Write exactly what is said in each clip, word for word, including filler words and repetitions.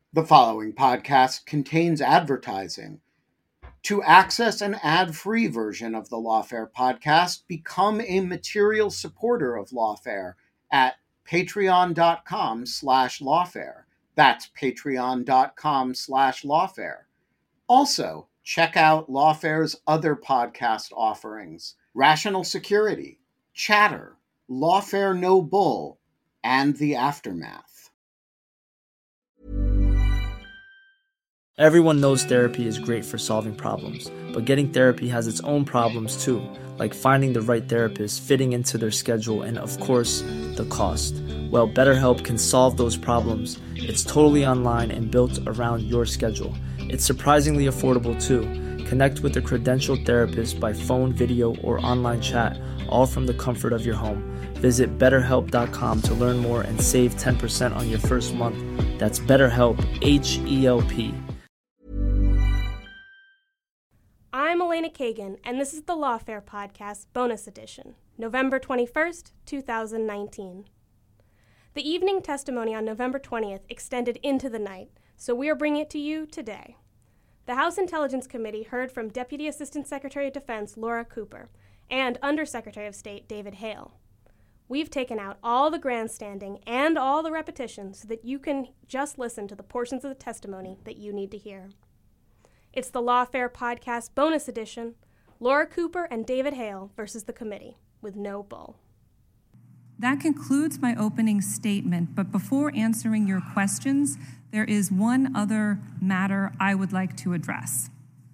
The following podcast contains advertising. To access an ad-free version of the Lawfare podcast, become a material supporter of Lawfare at patreon.com slash lawfare. That's patreon.com slash lawfare. Also, check out Lawfare's other podcast offerings: Rational Security, Chatter, Lawfare No Bull, and The Aftermath. Everyone knows therapy is great for solving problems, but getting therapy has its own problems too, like finding the right therapist, fitting into their schedule, and of course, the cost. Well, BetterHelp can solve those problems. It's totally online and built around your schedule. It's surprisingly affordable too. Connect with a credentialed therapist by phone, video, or online chat, all from the comfort of your home. Visit better help dot com to learn more and save ten percent on your first month. That's BetterHelp, H E L P. I'm Elena Kagan, and this is the Lawfare Podcast Bonus Edition, November twenty-first, twenty nineteen. The evening testimony on November twentieth extended into the night, so we are bringing it to you today. The House Intelligence Committee heard from Deputy Assistant Secretary of Defense Laura Cooper and Undersecretary of State David Hale. We've taken out all the grandstanding and all the repetition so that you can just listen to the portions of the testimony that you need to hear. It's the Lawfare Podcast Bonus Edition, Laura Cooper and David Hale versus the committee, with no bull. That concludes my opening statement, but before answering your questions, there is one other matter I would like to address.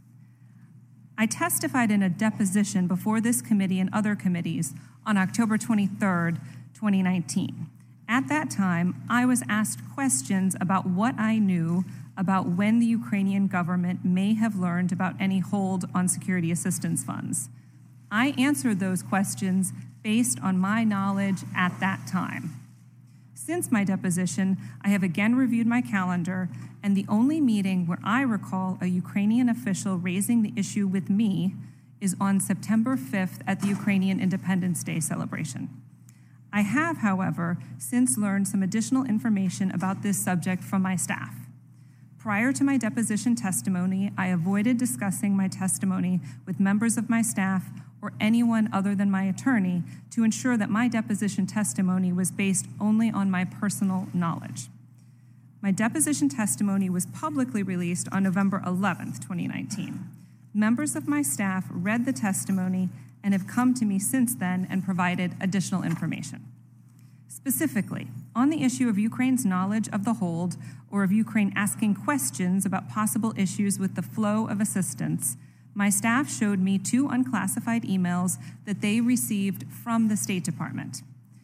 I testified in a deposition before this committee and other committees on October twenty-third, twenty nineteen. At that time, I was asked questions about what I knew about when the Ukrainian government may have learned about any hold on security assistance funds. I answered those questions based on my knowledge at that time. Since my deposition, I have again reviewed my calendar, and the only meeting where I recall a Ukrainian official raising the issue with me is on September fifth at the Ukrainian Independence Day celebration. I have, however, since learned some additional information about this subject from my staff. Prior to my deposition testimony, I avoided discussing my testimony with members of my staff or anyone other than my attorney to ensure that my deposition testimony was based only on my personal knowledge. My deposition testimony was publicly released on November eleventh, twenty nineteen. Members of my staff read the testimony and have come to me since then and provided additional information. Specifically, on the issue of Ukraine's knowledge of the hold or of Ukraine asking questions about possible issues with the flow of assistance, my staff showed me two unclassified emails that they received from the State Department.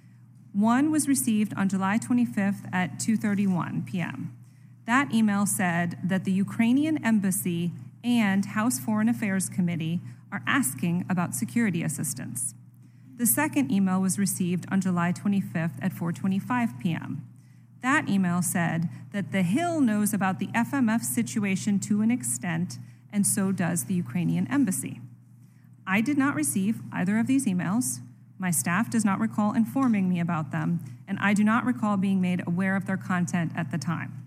One was received on July twenty-fifth at two thirty-one p.m. That email said that the Ukrainian Embassy and House Foreign Affairs Committee are asking about security assistance. The second email was received on July twenty-fifth at four twenty-five p.m. That email said that the Hill knows about the F M F situation to an extent, and so does the Ukrainian Embassy. I did not receive either of these emails. My staff does not recall informing me about them, and I do not recall being made aware of their content at the time.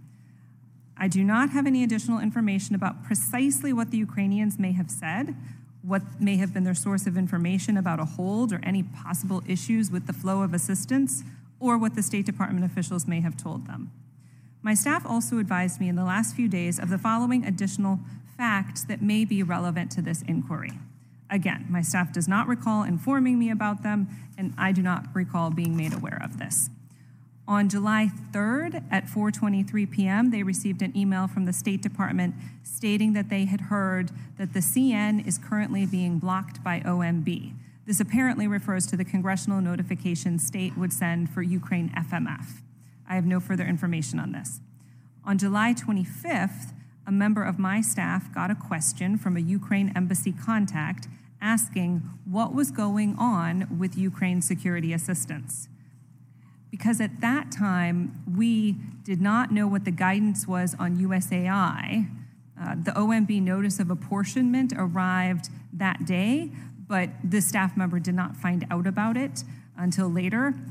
I do not have any additional information about precisely what the Ukrainians may have said, what may have been their source of information about a hold or any possible issues with the flow of assistance, or what the State Department officials may have told them. My staff also advised me in the last few days of the following additional facts that may be relevant to this inquiry. Again, my staff does not recall informing me about them, and I do not recall being made aware of this. On July third at four twenty-three p.m., they received an email from the State Department stating that they had heard that the C N is currently being blocked by O M B. This apparently refers to the congressional notification state would send for Ukraine F M F. I have no further information on this. On July twenty-fifth, a member of my staff got a question from a Ukraine embassy contact asking what was going on with Ukraine security assistance. Because at that time, we did not know what the guidance was on U S A I. Uh, the O M B notice of apportionment arrived that day, but the staff member did not find out about it until later.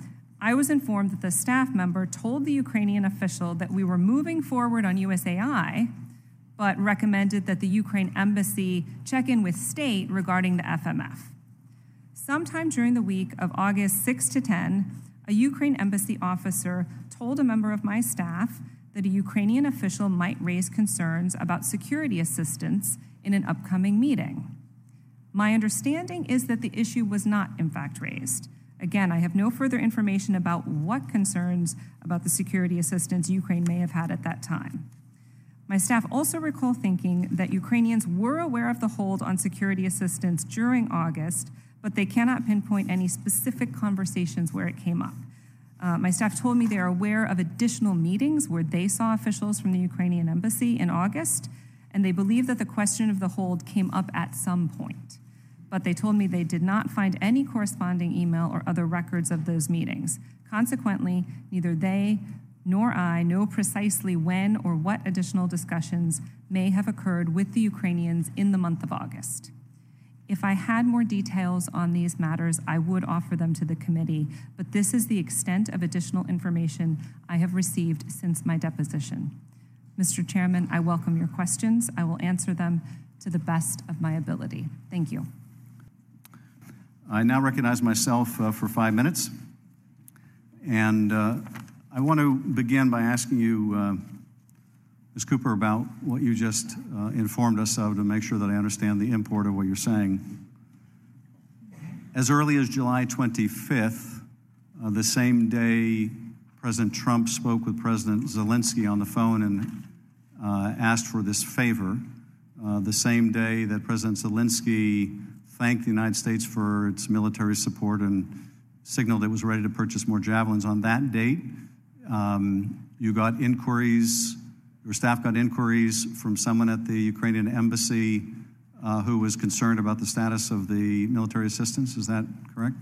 I was informed that the staff member told the Ukrainian official that we were moving forward on U S A I, but recommended that the Ukraine embassy check in with state regarding the F M F. Sometime during the week of August sixth to tenth, a Ukraine embassy officer told a member of my staff that a Ukrainian official might raise concerns about security assistance in an upcoming meeting. My understanding is that the issue was not, in fact, raised. Again, I have no further information about what concerns about the security assistance Ukraine may have had at that time. My staff also recall thinking that Ukrainians were aware of the hold on security assistance during August, but they cannot pinpoint any specific conversations where it came up. Uh, my staff told me they are aware of additional meetings where they saw officials from the Ukrainian embassy in August, and they believe that the question of the hold came up at some point. But they told me they did not find any corresponding email or other records of those meetings. Consequently, neither they nor I know precisely when or what additional discussions may have occurred with the Ukrainians in the month of August. If I had more details on these matters, I would offer them to the committee, but this is the extent of additional information I have received since my deposition. Mister Chairman, I welcome your questions. I will answer them to the best of my ability. Thank you. I now recognize myself uh, for five minutes, and uh, I want to begin by asking you, uh, Miz Cooper, about what you just uh, informed us of to make sure that I understand the import of what you're saying. As early as July twenty-fifth, uh, the same day President Trump spoke with President Zelensky on the phone and uh, asked for this favor, uh, the same day that President Zelensky thanked the United States for its military support and signaled it was ready to purchase more javelins. On that date, um, you got inquiries, your staff got inquiries from someone at the Ukrainian embassy uh, who was concerned about the status of the military assistance. Is that correct?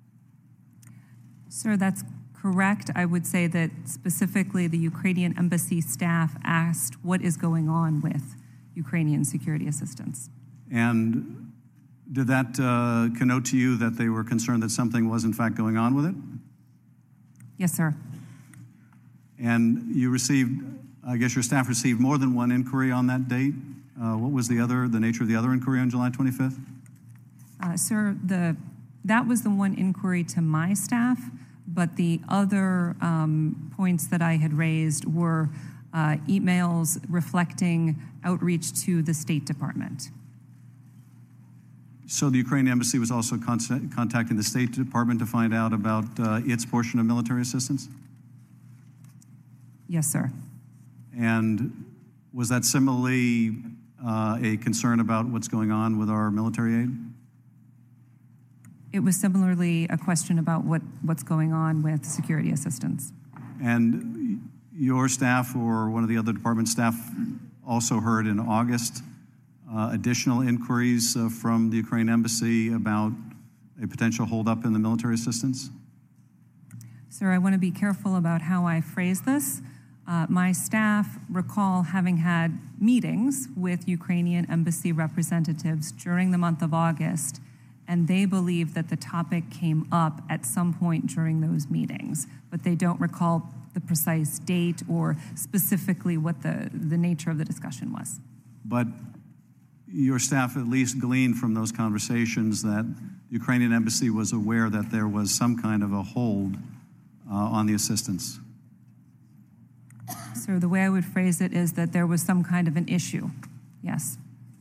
Sir, that's correct. I would say that specifically the Ukrainian embassy staff asked what is going on with Ukrainian security assistance. And did that uh, connote to you that they were concerned that something was in fact going on with it? Yes, sir. And you received, I guess your staff received more than one inquiry on that date. Uh, what was the other, the nature of the other inquiry on July twenty-fifth? Uh, sir, the that was the one inquiry to my staff, but the other um, points that I had raised were uh, emails reflecting outreach to the State Department. So the Ukrainian embassy was also con- contacting the State Department to find out about uh, its portion of military assistance? Yes, sir. And was that similarly uh, a concern about what's going on with our military aid? It was similarly a question about what, what's going on with security assistance. And your staff or one of the other department staff also heard in August uh, additional inquiries uh, from the Ukrainian embassy about a potential holdup in the military assistance? Sir, I want to be careful about how I phrase this. Uh, my staff recall having had meetings with Ukrainian embassy representatives during the month of August, and they believe that the topic came up at some point during those meetings, but they don't recall the precise date or specifically what the, the nature of the discussion was. But your staff at least gleaned from those conversations that the Ukrainian embassy was aware that there was some kind of a hold uh, on the assistance. So the way I would phrase it is that there was some kind of an issue, yes.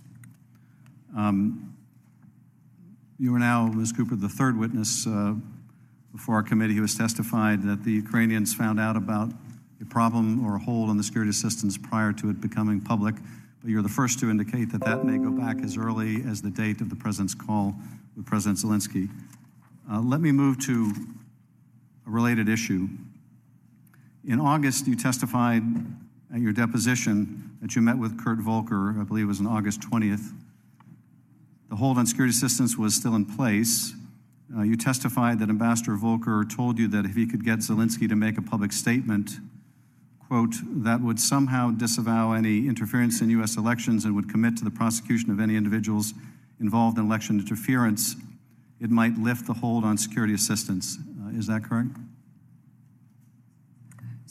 Um, you are now, Miz Cooper, the third witness uh, before our committee who has testified that the Ukrainians found out about a problem or a hold on the security assistance prior to it becoming public. But you're the first to indicate that that may go back as early as the date of the president's call with President Zelensky. Uh, let me move to a related issue. In August, you testified at your deposition that you met with Kurt Volker, I believe it was on August twentieth. The hold on security assistance was still in place. Uh, you testified that Ambassador Volker told you that if he could get Zelensky to make a public statement, quote, that would somehow disavow any interference in U S elections and would commit to the prosecution of any individuals involved in election interference, it might lift the hold on security assistance. Uh, is that correct?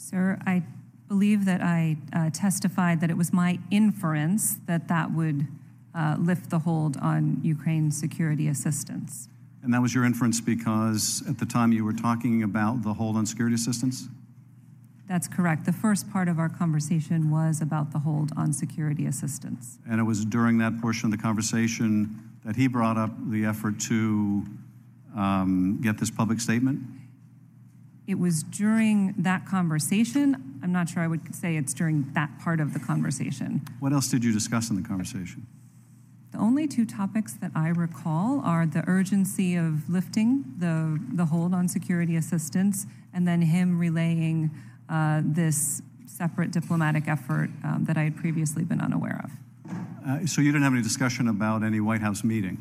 Sir, I believe that I uh, testified that it was my inference that that would uh, lift the hold on Ukraine's security assistance. And that was your inference because at the time you were talking about the hold on security assistance? That's correct. The first part of our conversation was about the hold on security assistance. And it was during that portion of the conversation that he brought up the effort to um, get this public statement? It was during that conversation. I'm not sure I would say it's during that part of the conversation. What else did you discuss in the conversation? The only two topics that I recall are the urgency of lifting the, the hold on security assistance and then him relaying uh, this separate diplomatic effort um, that I had previously been unaware of. Uh, so you didn't have any discussion about any White House meeting?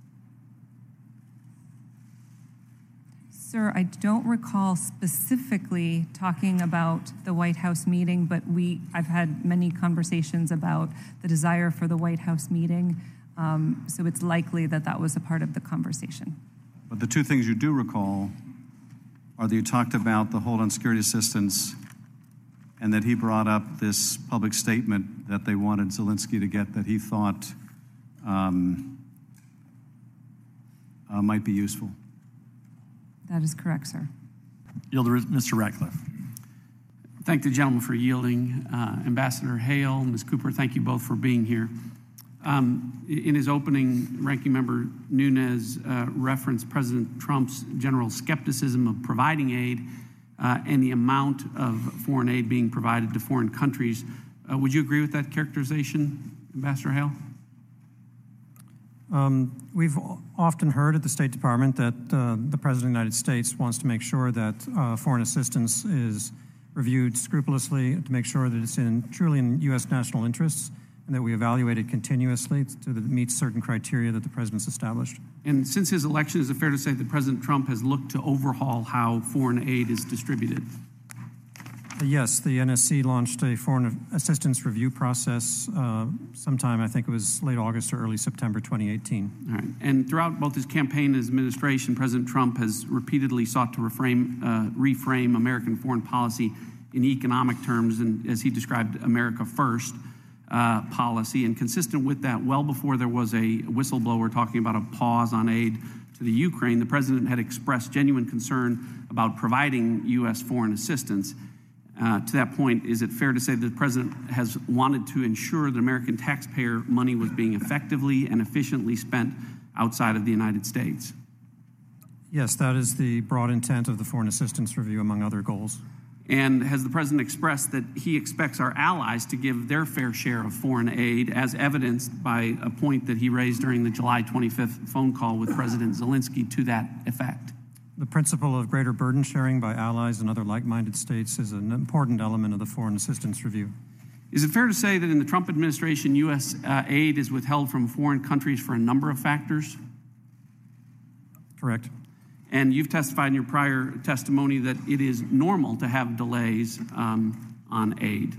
Sir, I don't recall specifically talking about the White House meeting, but we, I've had many conversations about the desire for the White House meeting, um, so it's likely that that was a part of the conversation. But the two things you do recall are that you talked about the hold on security assistance and that he brought up this public statement that they wanted Zelensky to get that he thought um, uh, might be useful. That is correct, sir. Yield to Mister Ratcliffe. Thank the gentleman for yielding. Uh, Ambassador Hale, Miz Cooper, thank you both for being here. Um, in his opening, Ranking Member Nunes uh, referenced President Trump's general skepticism of providing aid uh, and the amount of foreign aid being provided to foreign countries. Uh, would you agree with that characterization, Ambassador Hale? Um, we've often heard at the State Department that uh, the President of the United States wants to make sure that uh, foreign assistance is reviewed scrupulously to make sure that it's in truly in U S national interests and that we evaluate it continuously so that it meets certain criteria that the President's established. And since his election, is it fair to say that President Trump has looked to overhaul how foreign aid is distributed? Yes, the N S C launched a foreign assistance review process uh, sometime, I think it was late August or early September twenty eighteen. All right. And throughout both his campaign and his administration, President Trump has repeatedly sought to reframe, uh, reframe American foreign policy in economic terms, and as he described, America First uh, policy. And consistent with that, well before there was a whistleblower talking about a pause on aid to the Ukraine, the President had expressed genuine concern about providing U S foreign assistance. Uh, to that point, is it fair to say that the President has wanted to ensure that American taxpayer money was being effectively and efficiently spent outside of the United States? Yes, that is the broad intent of the Foreign Assistance Review, among other goals. And has the President expressed that he expects our allies to give their fair share of foreign aid, as evidenced by a point that he raised during the July twenty-fifth phone call with President Zelensky to that effect? The principle of greater burden sharing by allies and other like-minded states is an important element of the Foreign Assistance Review. Is it fair to say that in the Trump administration, U S uh, aid is withheld from foreign countries for a number of factors? Correct. And you've testified in your prior testimony that it is normal to have delays um, on aid.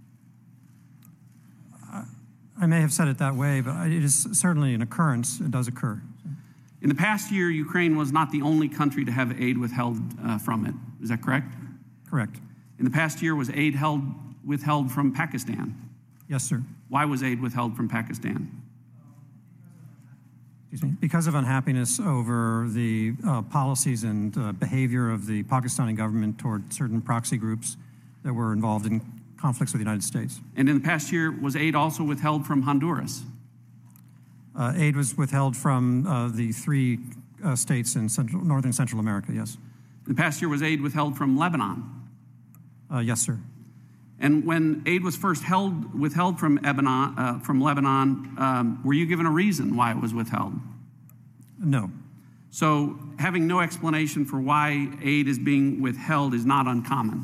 I may have said it that way, but it is certainly an occurrence. It does occur. In the past year, Ukraine was not the only country to have aid withheld uh, from it. Is that correct? Correct. In the past year, was aid held, withheld from Pakistan? Yes, sir. Why was aid withheld from Pakistan? Excuse me. Because of unhappiness over the uh, policies and uh, behavior of the Pakistani government toward certain proxy groups that were involved in conflicts with the United States. And in the past year, was aid also withheld from Honduras? Uh, aid was withheld from uh, the three uh, states in central, northern Central America, yes. In the past year, was aid withheld from Lebanon? Uh, yes, sir. And when aid was first held, withheld from Lebanon, uh, from Lebanon um, were you given a reason why it was withheld? No. So having no explanation for why aid is being withheld is not uncommon?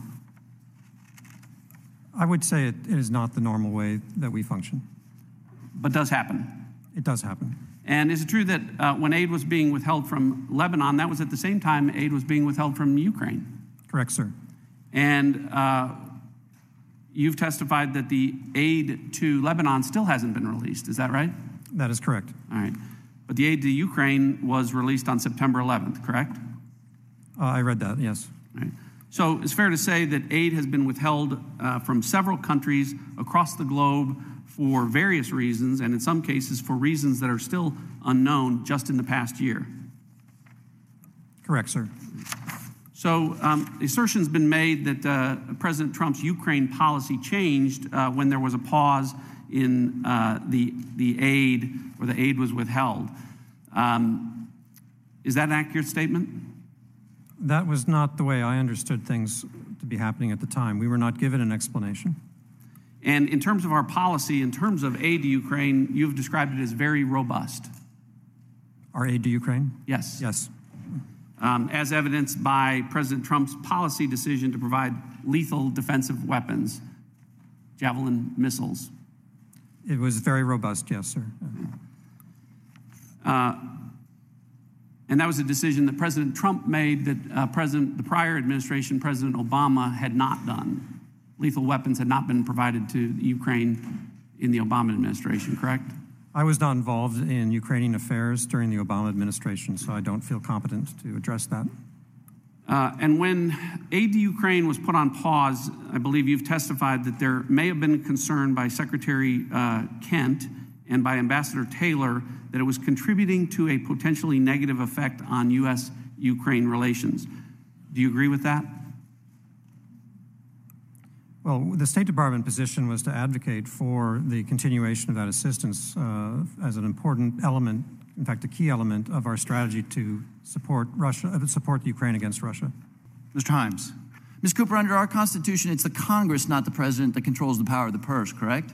I would say it, it is not the normal way that we function. But does happen? It does happen. And is it true that uh, when aid was being withheld from Lebanon, that was at the same time aid was being withheld from Ukraine? Correct, sir. And uh, you've testified that the aid to Lebanon still hasn't been released. Is that right? That is correct. All right. But the aid to Ukraine was released on September eleventh, correct? Uh, I read that, yes. All right. So it's fair to say that aid has been withheld uh, from several countries across the globe for various reasons, and in some cases for reasons that are still unknown just in the past year. Correct, sir. So um, the assertion's been made that uh, President Trump's Ukraine policy changed uh, when there was a pause in uh, the, the aid, or the aid was withheld. Um, is that an accurate statement? That was not the way I understood things to be happening at the time. We were not given an explanation. And in terms of our policy, in terms of aid to Ukraine, you've described it as very robust. Our aid to Ukraine? Yes. Yes. Um, as evidenced by President Trump's policy decision to provide lethal defensive weapons, Javelin missiles. It was very robust, yes, sir. Uh, and that was a decision that President Trump made that uh, President, the prior administration, President Obama, had not done. Lethal weapons had not been provided to Ukraine in the Obama administration, correct? I was not involved in Ukrainian affairs during the Obama administration, so I don't feel competent to address that. Uh, and when aid to Ukraine was put on pause, I believe you've testified that there may have been concern by Secretary uh, Kent and by Ambassador Taylor that it was contributing to a potentially negative effect on U S Ukraine relations. Do you agree with that? Well, the State Department position was to advocate for the continuation of that assistance uh, as an important element, in fact, a key element of our strategy to support Russia, uh, support Ukraine against Russia. Mister Himes. Miz Cooper, under our Constitution, it's the Congress, not the President, that controls the power of the purse, correct?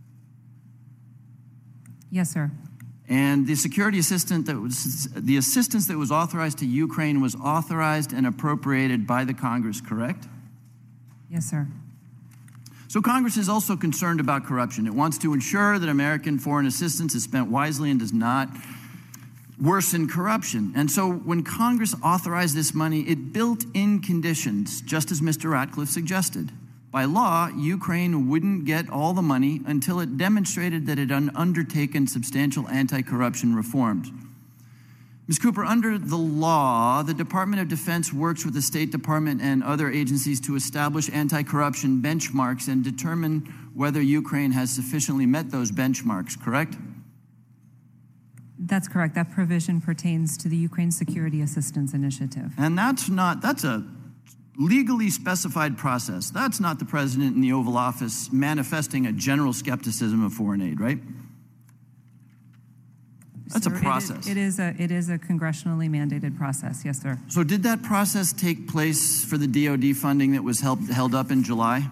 Yes, sir. And the security assistant that was, the assistance that was authorized to Ukraine was authorized and appropriated by the Congress, correct? Yes, sir. So Congress is also concerned about corruption. It wants to ensure that American foreign assistance is spent wisely and does not worsen corruption. And so when Congress authorized this money, it built in conditions, just as Mister Ratcliffe suggested. By law, Ukraine wouldn't get all the money until it demonstrated that it had undertaken substantial anti-corruption reforms. Miz Cooper, under the law, the Department of Defense works with the State Department and other agencies to establish anti-corruption benchmarks and determine whether Ukraine has sufficiently met those benchmarks, correct? That's correct. That provision pertains to the Ukraine Security Assistance Initiative. And that's not, that's a legally specified process. That's not the president in the Oval Office manifesting a general skepticism of foreign aid, right? That's Sir, a process. It is, it is a it is a congressionally mandated process, yes, sir. So did that process take place for the D O D funding that was held, held up in July?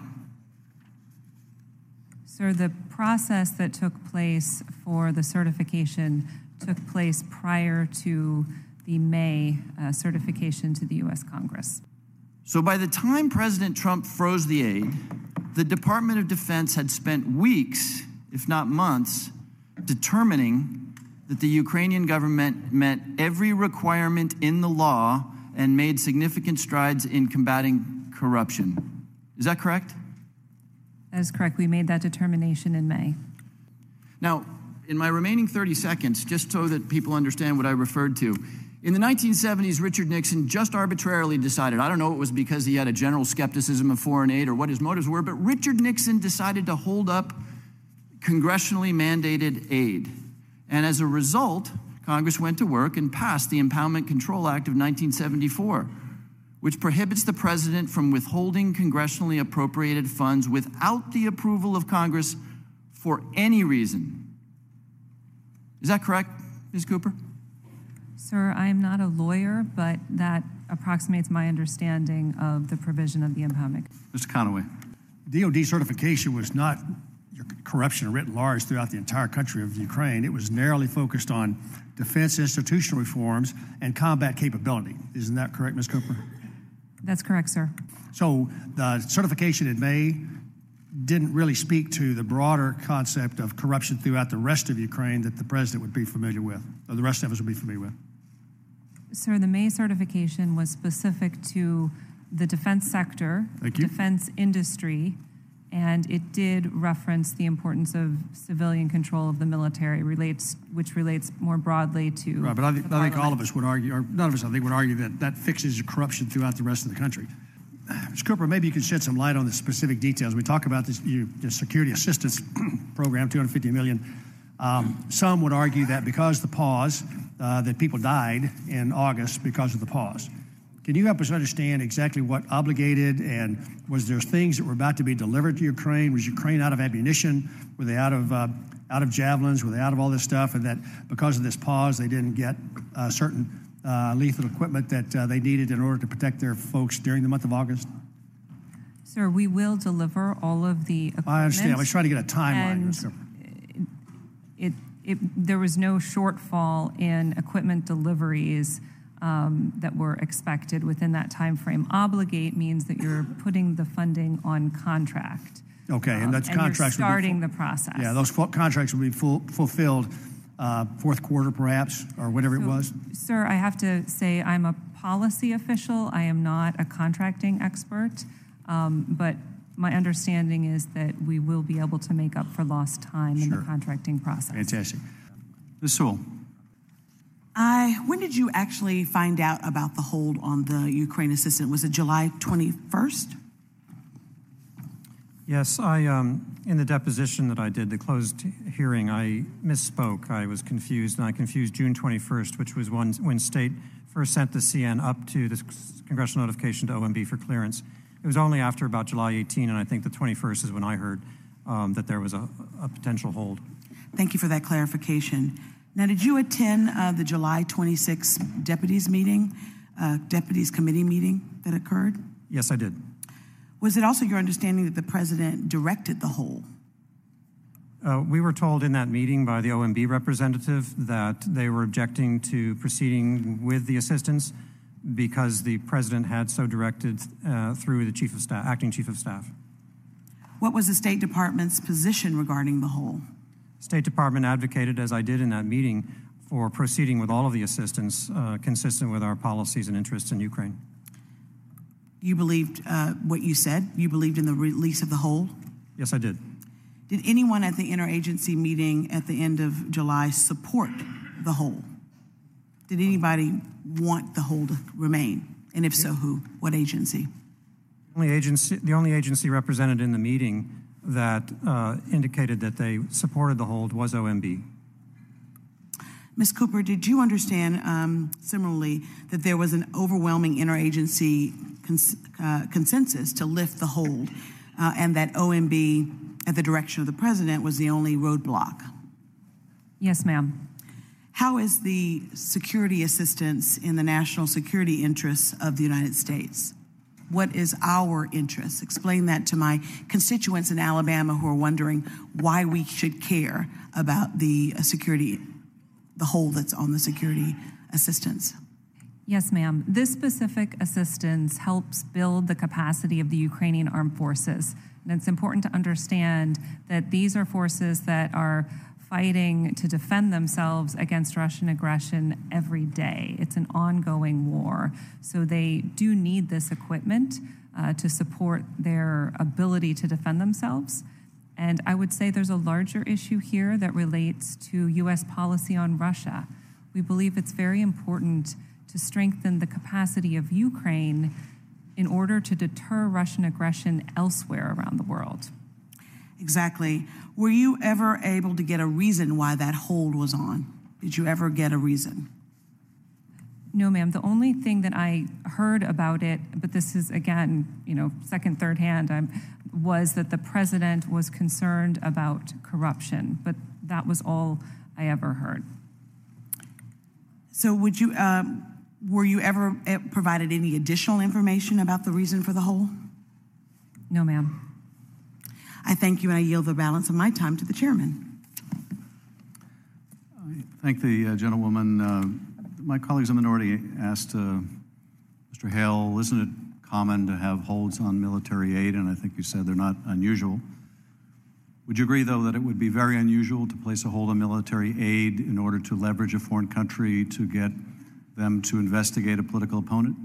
Sir, the process that took place for the certification took place prior to the May uh, certification to the U S Congress. So by the time President Trump froze the aid, the Department of Defense had spent weeks, if not months, determining that the Ukrainian government met every requirement in the law and made significant strides in combating corruption. Is that correct? That is correct. We made that determination in May. Now, in my remaining thirty seconds, just so that people understand what I referred to, in the nineteen seventies, Richard Nixon just arbitrarily decided, I don't know, it was because he had a general skepticism of foreign aid or what his motives were, but Richard Nixon decided to hold up congressionally mandated aid. And as a result, Congress went to work and passed the Impoundment Control Act of nineteen seventy-four, which prohibits the president from withholding congressionally appropriated funds without the approval of Congress for any reason. Is that correct, Miz Cooper? Sir, I am not a lawyer, but that approximates my understanding of the provision of the impoundment. Mister Conaway. D O D certification was not corruption writ large throughout the entire country of Ukraine. It was narrowly focused on defense institutional reforms and combat capability. Isn't that correct, Miz Cooper? That's correct, sir. So the certification in May didn't really speak to the broader concept of corruption throughout the rest of Ukraine that the president would be familiar with, or the rest of us would be familiar with. Sir, the May certification was specific to the defense sector, Thank you. defense industry, and it did reference the importance of civilian control of the military, relates, which relates more broadly to Right, but I think, I think all of us would argue, or none of us, I think, would argue that that fixes corruption throughout the rest of the country. Miz Cooper, maybe you can shed some light on the specific details. We talk about this you, the security assistance program, two hundred fifty million dollars. Um, some would argue that because the pause, uh, that people died in August because of the pause. Can you help us understand exactly what obligated, and was there things that were about to be delivered to Ukraine? Was Ukraine out of ammunition? Were they out of uh, out of javelins? Were they out of all this stuff? And that because of this pause, they didn't get uh, certain uh, lethal equipment that uh, they needed in order to protect their folks during the month of August? Sir, we will deliver all of the equipment. I understand. I was trying to get a timeline. And it, it, there was no shortfall in equipment deliveries um, that were expected within that time frame. Obligate means that you're putting the funding on contract. Okay, and that's um, contracts. And you're starting full, the process. Yeah, those full, contracts will be full, fulfilled uh, fourth quarter, perhaps, or whatever so, it was. Sir, I have to say I'm a policy official. I am not a contracting expert, um, but my understanding is that we will be able to make up for lost time Sure. in the contracting process. Fantastic. Miz Sewell. I, when did you actually find out about the hold on the Ukraine assistance? Was it July twenty-first? Yes, I um, in the deposition that I did, the closed hearing, I misspoke. I was confused, and I confused June twenty-first, which was when, when State first sent the C N up to the congressional notification to O M B for clearance. It was only after about July eighteenth, and I think the twenty-first is when I heard um, that there was a, a potential hold. Thank you for that clarification. Now, did you attend uh, the July twenty-sixth deputies meeting, uh, deputies committee meeting that occurred? Yes, I did. Was it also your understanding that the president directed the hold? Uh, we were told in that meeting by the O M B representative that they were objecting to proceeding with the assistance because the president had so directed uh, through the chief of staff, acting chief of staff. What was the State Department's position regarding the hold? State Department advocated, as I did in that meeting, for proceeding with all of the assistance uh, consistent with our policies and interests in Ukraine. You believed uh, what you said? You believed in the release of the hold? Yes, I did. Did anyone at the interagency meeting at the end of July support the hold? Did anybody want the hold to remain? And if so, who? What agency? The only agency, the only agency represented in the meeting that uh, indicated that they supported the hold was O M B. Miz Cooper, did you understand um, similarly that there was an overwhelming interagency cons- uh, consensus to lift the hold uh, and that O M B, at the direction of the president, was the only roadblock? Yes, ma'am. How is the security assistance in the national security interests of the United States? What is our interest? Explain that to my constituents in Alabama who are wondering why we should care about the security, the hold that's on the security assistance. Yes, ma'am. This specific assistance helps build the capacity of the Ukrainian armed forces. And it's important to understand that these are forces that are fighting to defend themselves against Russian aggression every day. It's an ongoing war. So they do need this equipment uh, to support their ability to defend themselves. And I would say there's a larger issue here that relates to U S policy on Russia. We believe it's very important to strengthen the capacity of Ukraine in order to deter Russian aggression elsewhere around the world. Exactly. Were you ever able to get a reason why that hold was on? Did you ever get a reason? No, ma'am. The only thing that I heard about it, but this is, again, you know, second, third hand, I'm, was that the president was concerned about corruption. But that was all I ever heard. So would you, um, were you ever provided any additional information about the reason for the hold? No, ma'am. I thank you, and I yield the balance of my time to the chairman. I thank the uh, gentlewoman. Uh, my colleagues in the minority asked uh, Mister Hale, isn't it common to have holds on military aid? And I think you said they're not unusual. Would you agree, though, that it would be very unusual to place a hold on military aid in order to leverage a foreign country to get them to investigate a political opponent?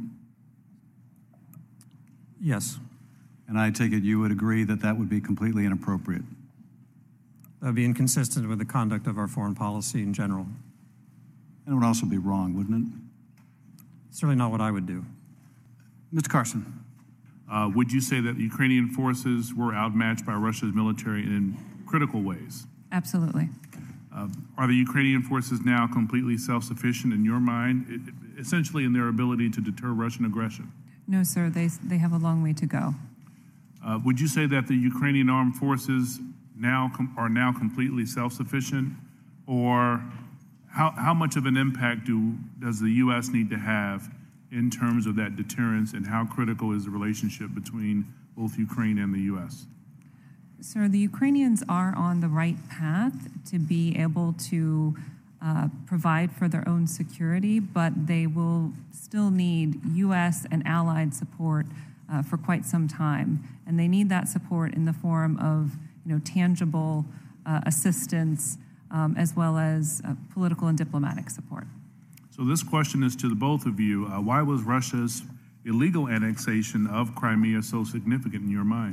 Yes. And I take it you would agree that that would be completely inappropriate? That would be inconsistent with the conduct of our foreign policy in general. And it would also be wrong, wouldn't it? Certainly not what I would do. Mister Carson. Uh, would you say that the Ukrainian forces were outmatched by Russia's military in critical ways? Absolutely. Uh, are the Ukrainian forces now completely self-sufficient in your mind, it, essentially in their ability to deter Russian aggression? No, sir, they, they have a long way to go. Uh, would you say that the Ukrainian armed forces now com- are now completely self-sufficient, or how, how much of an impact do, does the U S need to have in terms of that deterrence, and how critical is the relationship between both Ukraine and the U S? Sir, the Ukrainians are on the right path to be able to uh, provide for their own security, but they will still need U S and allied support uh, for quite some time. And they need that support in the form of, you know, tangible uh, assistance um, as well as uh, political and diplomatic support. So this question is to the both of you. Uh, why was Russia's illegal annexation of Crimea so significant in your mind?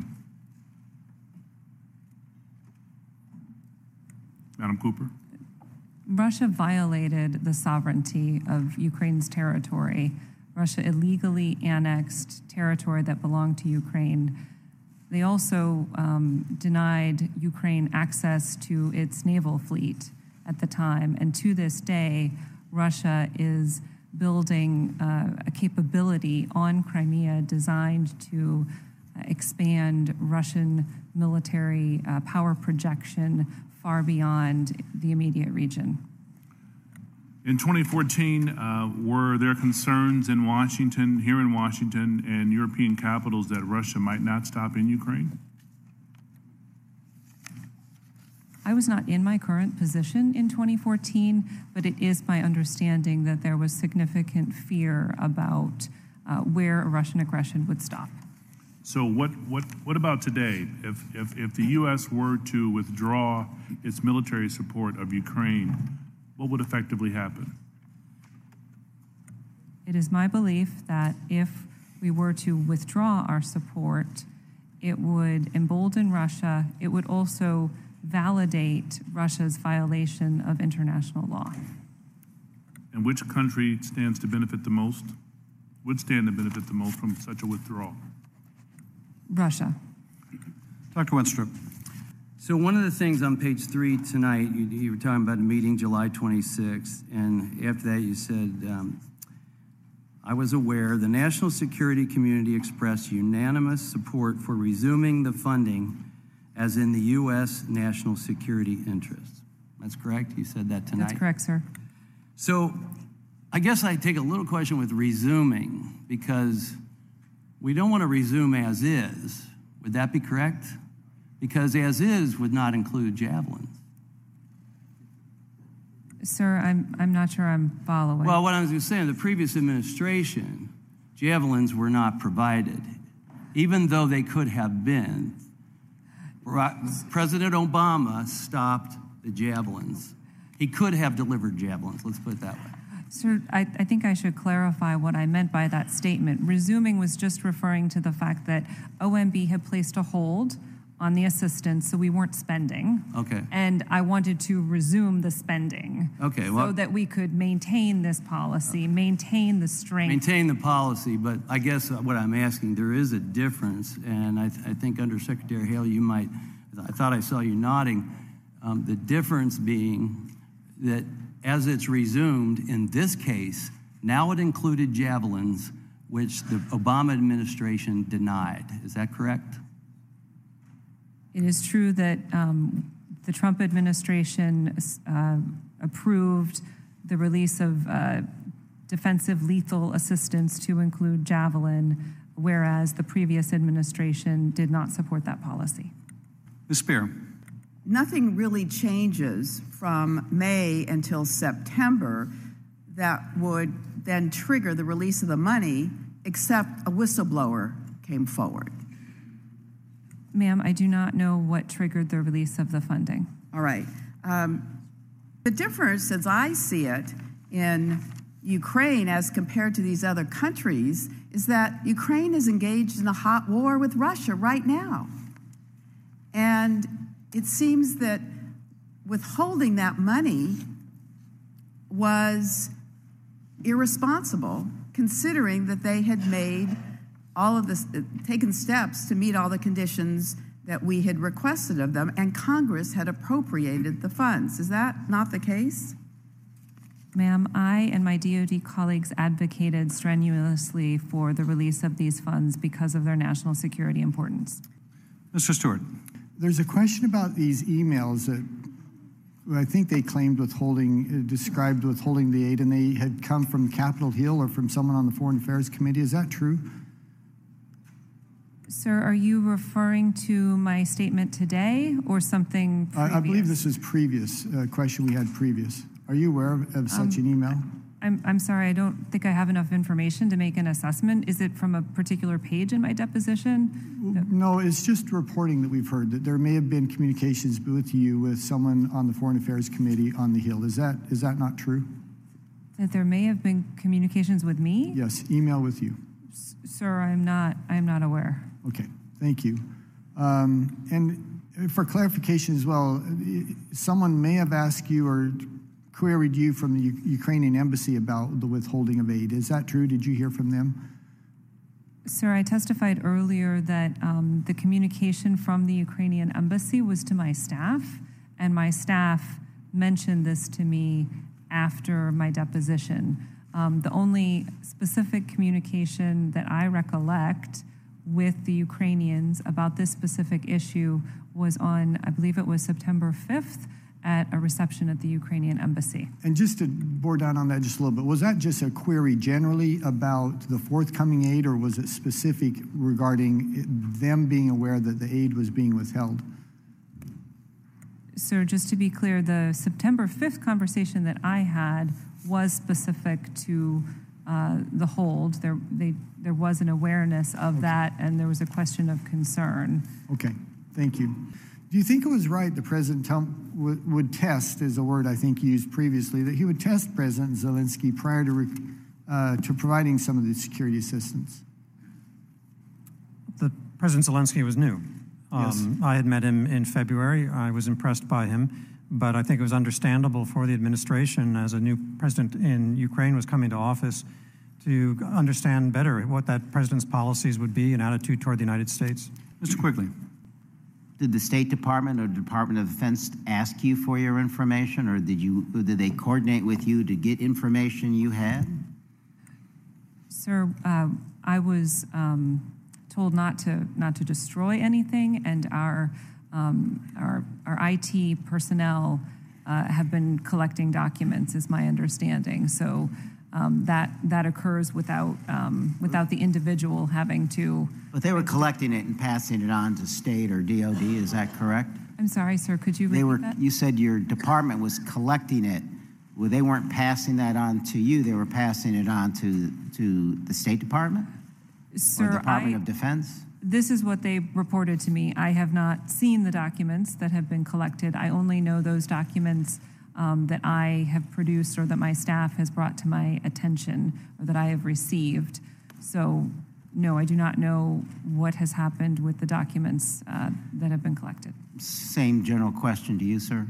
Madam Cooper? Russia violated the sovereignty of Ukraine's territory. Russia illegally annexed territory that belonged to Ukraine. They also um, denied Ukraine access to its naval fleet at the time, and to this day, Russia is building uh, a capability on Crimea designed to uh, expand Russian military uh, power projection far beyond the immediate region. In twenty fourteen, uh, were there concerns in Washington, here in Washington, and European capitals that Russia might not stop in Ukraine? I was not in my current position in twenty fourteen, but it is my understanding that there was significant fear about uh, where a Russian aggression would stop. So what, what, what about today? If, if, if the U S were to withdraw its military support of Ukraine, what would effectively happen? It is my belief that if we were to withdraw our support, it would embolden Russia. It would also validate Russia's violation of international law. And which country stands to benefit the most, would stand to benefit the most from such a withdrawal? Russia. Doctor Wenstrup. So one of the things on page three tonight, you, you were talking about the meeting July twenty-sixth, and after that you said, um, I was aware the national security community expressed unanimous support for resuming the funding as in the U S national security interests. That's correct? You said that tonight? That's correct, sir. So I guess I take a little question with resuming, because we don't want to resume as is. Would that be correct? Because as is would not include javelins. Sir, I'm, I'm not sure I'm following. Well, what I was going to say, in the previous administration, javelins were not provided, even though they could have been. President Obama stopped the javelins. He could have delivered javelins, let's put it that way. Sir, I, I think I should clarify what I meant by that statement. Resuming was just referring to the fact that O M B had placed a hold on the assistance, so we weren't spending. Okay. And I wanted to resume the spending. Okay, well, so that we could maintain this policy, okay. maintain the strength. Maintain the policy, but I guess what I'm asking, there is a difference, and I, th- I think Under Secretary Hale, you might, I thought I saw you nodding, um, the difference being that as it's resumed, in this case, now it included javelins, which the Obama administration denied. Is that correct? It is true that um, the Trump administration uh, approved the release of uh, defensive lethal assistance to include Javelin, whereas the previous administration did not support that policy. Miz Speier. Nothing really changes from May until September that would then trigger the release of the money, except a whistleblower came forward. Ma'am, I do not know what triggered the release of the funding. All right. Um, the difference, as I see it, in Ukraine as compared to these other countries is that Ukraine is engaged in a hot war with Russia right now. And it seems that withholding that money was irresponsible, considering that they had made all of this, taken steps to meet all the conditions that we had requested of them, and Congress had appropriated the funds. Is that not the case? Ma'am, I and my D O D colleagues advocated strenuously for the release of these funds because of their national security importance. Mister Stewart. There's a question about these emails that I think they claimed withholding, uh, described withholding the aid, and they had come from Capitol Hill or from someone on the Foreign Affairs Committee. Is that true? Sir, are you referring to my statement today or something previous? I, I believe this is previous, uh, question we had previous. Are you aware of, of such um, an email? I'm, I'm sorry, I don't think I have enough information to make an assessment. Is it from a particular page in my deposition? No, it's just reporting that we've heard that there may have been communications with you with someone on the Foreign Affairs Committee on the Hill. Is that is that not true? That there may have been communications with me? Yes, email with you. S- sir, I'm not, I'm not aware. Okay, thank you. Um, and for clarification as well, someone may have asked you or queried you from the U- Ukrainian embassy about the withholding of aid. Is that true? Did you hear from them? Sir, I testified earlier that um, the communication from the Ukrainian embassy was to my staff, and my staff mentioned this to me after my deposition. Um, the only specific communication that I recollect with the Ukrainians about this specific issue was on, I believe it was September fifth, at a reception at the Ukrainian embassy. And just to bore down on that just a little bit, was that just a query generally about the forthcoming aid, or was it specific regarding them being aware that the aid was being withheld? Sir, just to be clear, the September fifth conversation that I had was specific to uh, the hold. There, they, there was an awareness of okay. that, and there was a question of concern. Okay, thank you. Do you think it was right that President Trump w- would test, is a word I think used previously, that he would test President Zelensky prior to, re- uh, to providing some of the security assistance? The President Zelensky was new. Yes. Um, I had met him in February. I was impressed by him, but I think it was understandable for the administration, as a new president in Ukraine was coming to office, to understand better what that president's policies would be and attitude toward the United States. Mister Quigley. Did the State Department or Department of Defense ask you for your information, or did you or did they coordinate with you to get information you had? Sir, uh, I was um, told not to not to destroy anything, and our um, our our I T personnel uh, have been collecting documents, is my understanding. So um, that that occurs without um, without the individual having to. But they were collecting it and passing it on to state or D O D. Is that correct? I'm sorry, sir. Could you repeat they were, that? You said your department was collecting it. Well, they weren't passing that on to you. They were passing it on to to the State Department, sir, or Department I, of Defense. This is what they reported to me. I have not seen the documents that have been collected. I only know those documents um, that I have produced or that my staff has brought to my attention or that I have received. So. No, I do not know what has happened with the documents uh, that have been collected. Same general question to you, sir.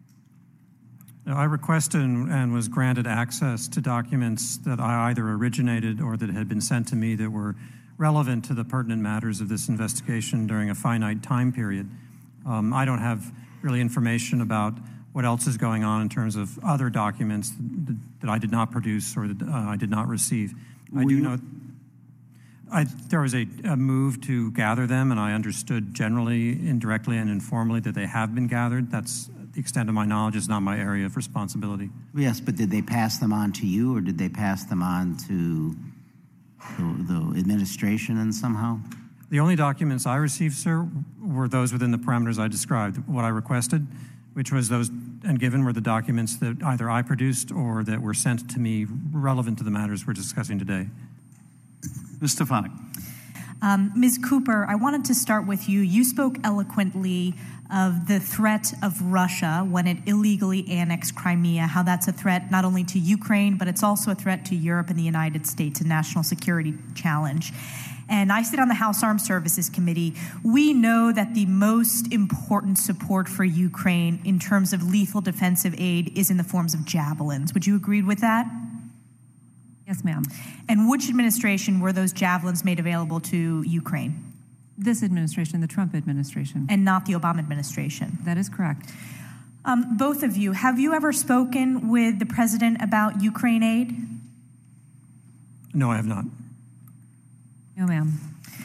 I requested and, and was granted access to documents that I either originated or that had been sent to me that were relevant to the pertinent matters of this investigation during a finite time period. Um, I don't have really information about what else is going on in terms of other documents that, that I did not produce or that uh, I did not receive. I do know... I, there was a, a move to gather them, and I understood generally, indirectly, and informally that they have been gathered. That's the extent of my knowledge. Is not my area of responsibility. Yes, but did they pass them on to you, or did they pass them on to the, the administration and somehow? The only documents I received, sir, were those within the parameters I described. What I requested, which was those and given, were the documents that either I produced or that were sent to me relevant to the matters we're discussing today. Miz Stefanik. Um, Miz Cooper, I wanted to start with you. You spoke eloquently of the threat of Russia when it illegally annexed Crimea, how that's a threat not only to Ukraine, but it's also a threat to Europe and the United States, a national security challenge. And I sit on the House Armed Services Committee. We know that the most important support for Ukraine in terms of lethal defensive aid is in the forms of javelins. Would you agree with that? Yes, ma'am. And which administration were those javelins made available to Ukraine? This administration, the Trump administration. And not the Obama administration? That is correct. Um, both of you, have you ever spoken with the president about Ukraine aid? No, I have not. No, ma'am.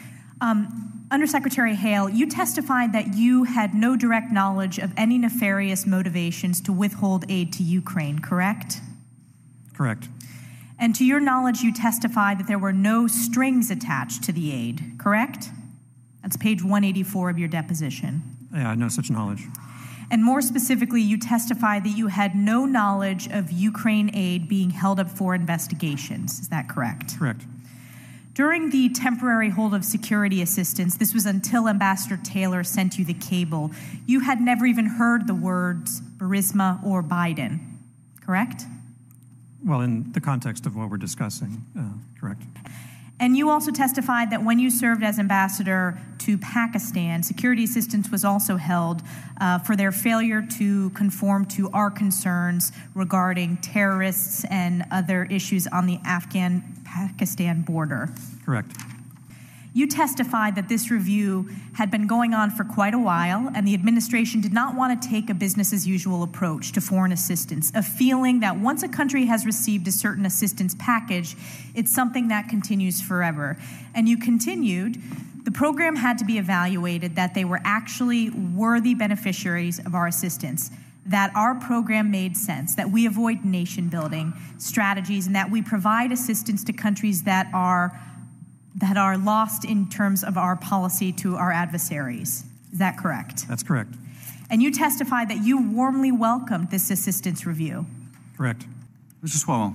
Um, Undersecretary Hale, you testified that you had no direct knowledge of any nefarious motivations to withhold aid to Ukraine, correct? Correct. And to your knowledge, you testified that there were no strings attached to the aid, correct? That's page one eighty-four of your deposition. Yeah, no such knowledge. And more specifically, you testified that you had no knowledge of Ukraine aid being held up for investigations. Is that correct? Correct. During the temporary hold of security assistance, this was until Ambassador Taylor sent you the cable, you had never even heard the words Burisma or Biden, correct? Well, in the context of what we're discussing, uh, correct. And you also testified that when you served as ambassador to Pakistan, security assistance was also held uh, for their failure to conform to our concerns regarding terrorists and other issues on the Afghan-Pakistan border. Correct. You testified that this review had been going on for quite a while, and the administration did not want to take a business-as-usual approach to foreign assistance, a feeling that once a country has received a certain assistance package, it's something that continues forever. And you continued, the program had to be evaluated that they were actually worthy beneficiaries of our assistance, that our program made sense, that we avoid nation-building strategies, and that we provide assistance to countries that are that are lost in terms of our policy to our adversaries. Is that correct? That's correct. And you testified that you warmly welcomed this assistance review. Correct. Mister Swalwell,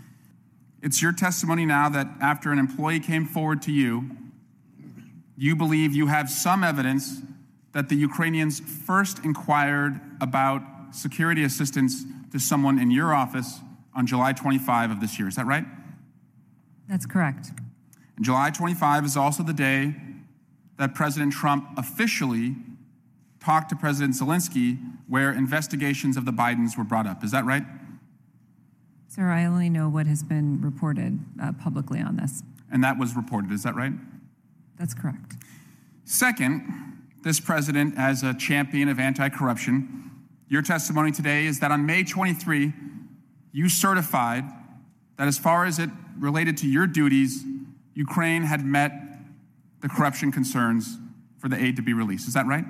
it's your testimony now that after an employee came forward to you, you believe you have some evidence that the Ukrainians first inquired about security assistance to someone in your office on July twenty-fifth of this year. Is that right? That's correct. And July twenty-fifth is also the day that President Trump officially talked to President Zelensky, where investigations of the Bidens were brought up. Is that right? Sir, I only know what has been reported uh, publicly on this. And that was reported. Is that right? That's correct. Second, this president, as a champion of anti-corruption, your testimony today is that on May twenty-third, you certified that as far as it related to your duties, Ukraine had met the corruption concerns for the aid to be released. Is that right?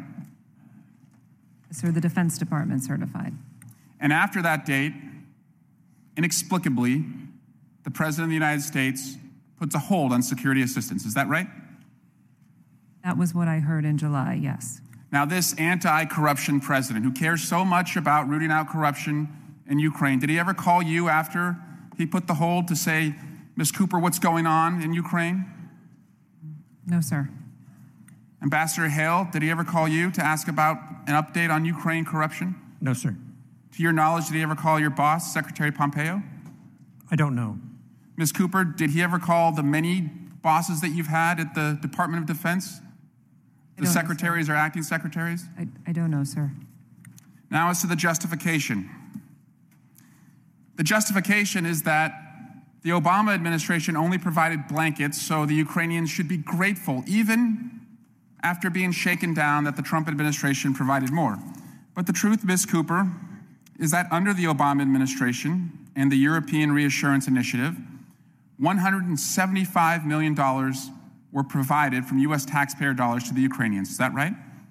Sir, the Defense Department certified. And after that date, inexplicably, the President of the United States puts a hold on security assistance. Is that right? That was what I heard in July, yes. Now, this anti-corruption president who cares so much about rooting out corruption in Ukraine, did he ever call you after he put the hold to say, Miz Cooper, what's going on in Ukraine? No, sir. Ambassador Hale, did he ever call you to ask about an update on Ukraine corruption? No, sir. To your knowledge, did he ever call your boss, Secretary Pompeo? I don't know. Miz Cooper, did he ever call the many bosses that you've had at the Department of Defense? The secretaries or acting secretaries? I, I don't know, sir. Now, as to the justification. The justification is that the Obama administration only provided blankets, so the Ukrainians should be grateful, even after being shaken down, that the Trump administration provided more. But the truth, Miz Cooper, is that under the Obama administration and the European Reassurance Initiative, one hundred seventy-five million dollars were provided from U S taxpayer dollars to the Ukrainians. Is that right?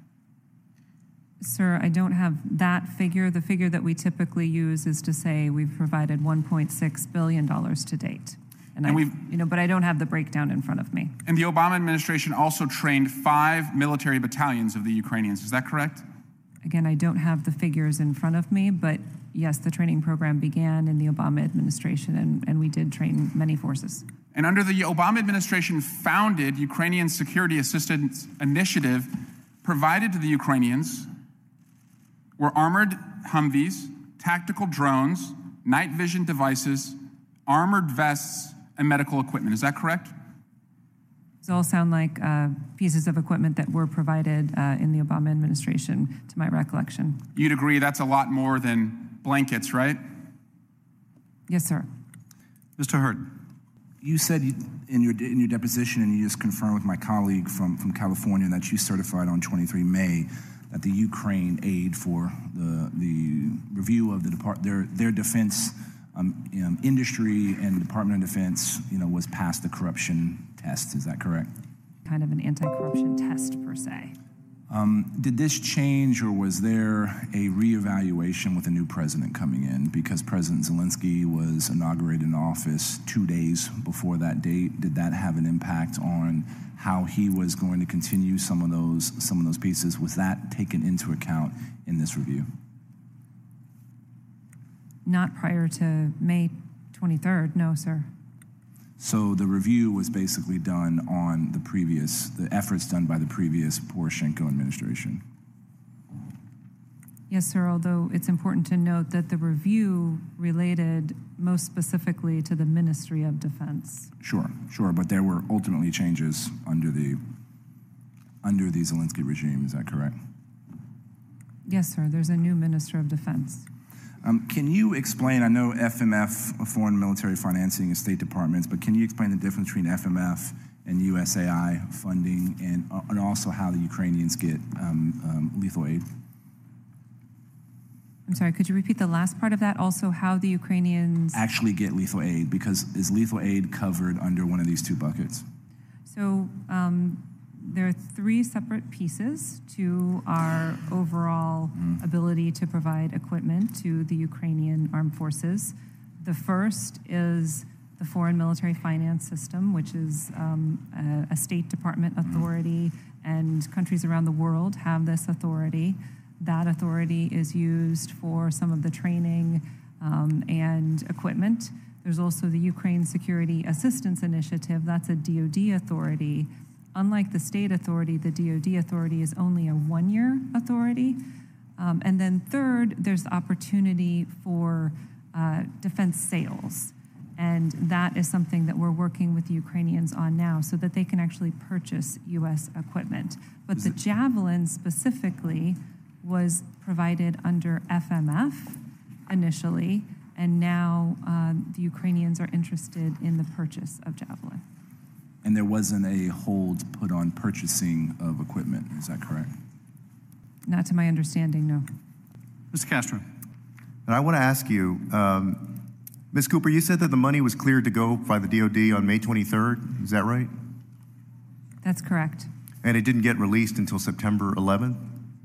Sir, I don't have that figure. The figure that we typically use is to say we've provided one point six billion dollars to date. And, and I, you know, but I don't have the breakdown in front of me. And the Obama administration also trained five military battalions of the Ukrainians. Is that correct? Again, I don't have the figures in front of me, but yes, the training program began in the Obama administration, and, and we did train many forces. And under the Obama administration founded Ukrainian Security Assistance Initiative, provided to the Ukrainians were armored Humvees, tactical drones, night vision devices, armored vests, and medical equipment. Is that correct? These all sound like uh, pieces of equipment that were provided uh, in the Obama administration, to my recollection. You'd agree that's a lot more than blankets, right? Yes, sir. Mister Hurd. You said in your in your deposition, and you just confirmed with my colleague from, from California, that you certified on twenty-three May that the Ukraine aid for the the review of the depart their their defense um, um, industry and Department of Defense, you know, was past the corruption test. Is that correct? Kind of an anti-corruption test per se. Um, did this change, or was there a reevaluation with a new president coming in? Because President Zelensky was inaugurated in office two days before that date. Did that have an impact on how he was going to continue some of those some of those pieces? Was that taken into account in this review? Not prior to May twenty-third, no, sir. So the review was basically done on the previous, the efforts done by the previous Poroshenko administration. Yes, sir, although it's important to note that the review related most specifically to the Ministry of Defense. Sure, sure, but there were ultimately changes under the under the Zelensky regime, is that correct? Yes, sir, there's a new Minister of Defense. Um, can you explain, I know F M F, Foreign Military Financing, is State Departments, but can you explain the difference between F M F and U S A I funding, and, uh, and also how the Ukrainians get um, um, lethal aid? I'm sorry, could you repeat the last part of that? Also, how the Ukrainians actually get lethal aid, because is lethal aid covered under one of these two buckets? So um, there are three separate pieces to our overall mm. ability to provide equipment to the Ukrainian armed forces. The first is the Foreign Military Finance System, which is um, a, a State Department authority, mm. and countries around the world have this authority. That authority is used for some of the training um, and equipment. There's also the Ukraine Security Assistance Initiative. That's a D O D authority. Unlike the state authority, the D O D authority is only a one-year authority. Um, and then third, there's the opportunity for uh, defense sales. And that is something that we're working with the Ukrainians on now so that they can actually purchase U S equipment. But the Javelin specifically was provided under F M F initially, and now um, the Ukrainians are interested in the purchase of Javelin. And there wasn't a hold put on purchasing of equipment, is that correct? Not to my understanding, no. Mister Castro. And I want to ask you, um, Miz Cooper, you said that the money was cleared to go by the D O D on May twenty-third, is that right? That's correct. And it didn't get released until September eleventh?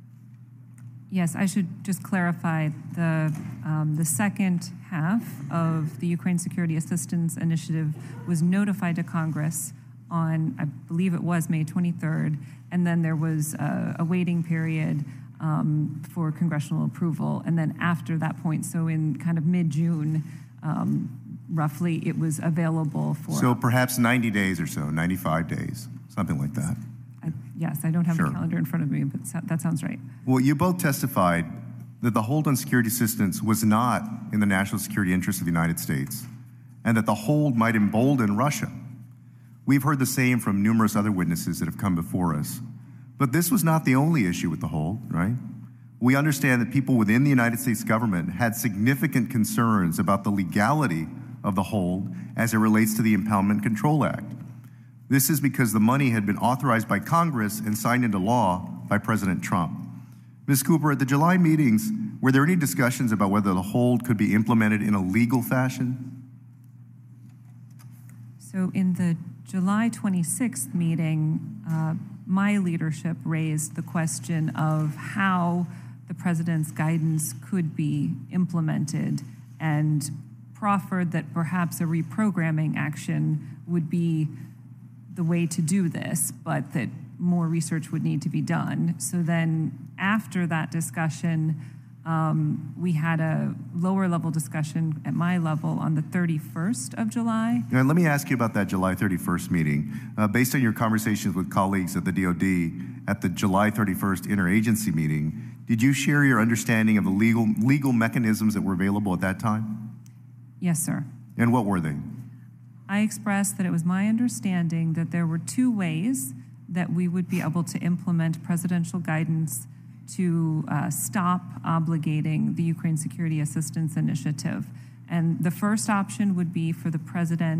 Yes, I should just clarify the um, the second half of the Ukraine Security Assistance Initiative was notified to Congress on, I believe it was May twenty-third, and then there was a, a waiting period um, for congressional approval. And then after that point, so in kind of mid-June, um, roughly, it was available for... So perhaps ninety days or so, ninety-five days, something like that. I, yes, I don't have Sure. the calendar in front of me, but so, that sounds right. Well, you both testified that the hold on security assistance was not in the national security interest of the United States, and that the hold might embolden Russia. We've heard the same from numerous other witnesses that have come before us. But this was not the only issue with the hold, right? We understand that people within the United States government had significant concerns about the legality of the hold as it relates to the Impoundment Control Act. This is because the money had been authorized by Congress and signed into law by President Trump. Miz Cooper, at the July meetings, were there any discussions about whether the hold could be implemented in a legal fashion? So in the July twenty-sixth meeting, uh, my leadership raised the question of how the president's guidance could be implemented and proffered that perhaps a reprogramming action would be the way to do this, but that more research would need to be done. So then after that discussion, um, we had a lower level discussion at my level on the thirty-first of July. And let me ask you about that July thirty-first meeting. Uh, based on your conversations with colleagues at the D O D at the July thirty-first interagency meeting, did you share your understanding of the legal legal mechanisms that were available at that time? Yes, sir. And what were they? I expressed that it was my understanding that there were two ways that we would be able to implement presidential guidance to uh, stop obligating the Ukraine Security Assistance Initiative. And the first option would be for the president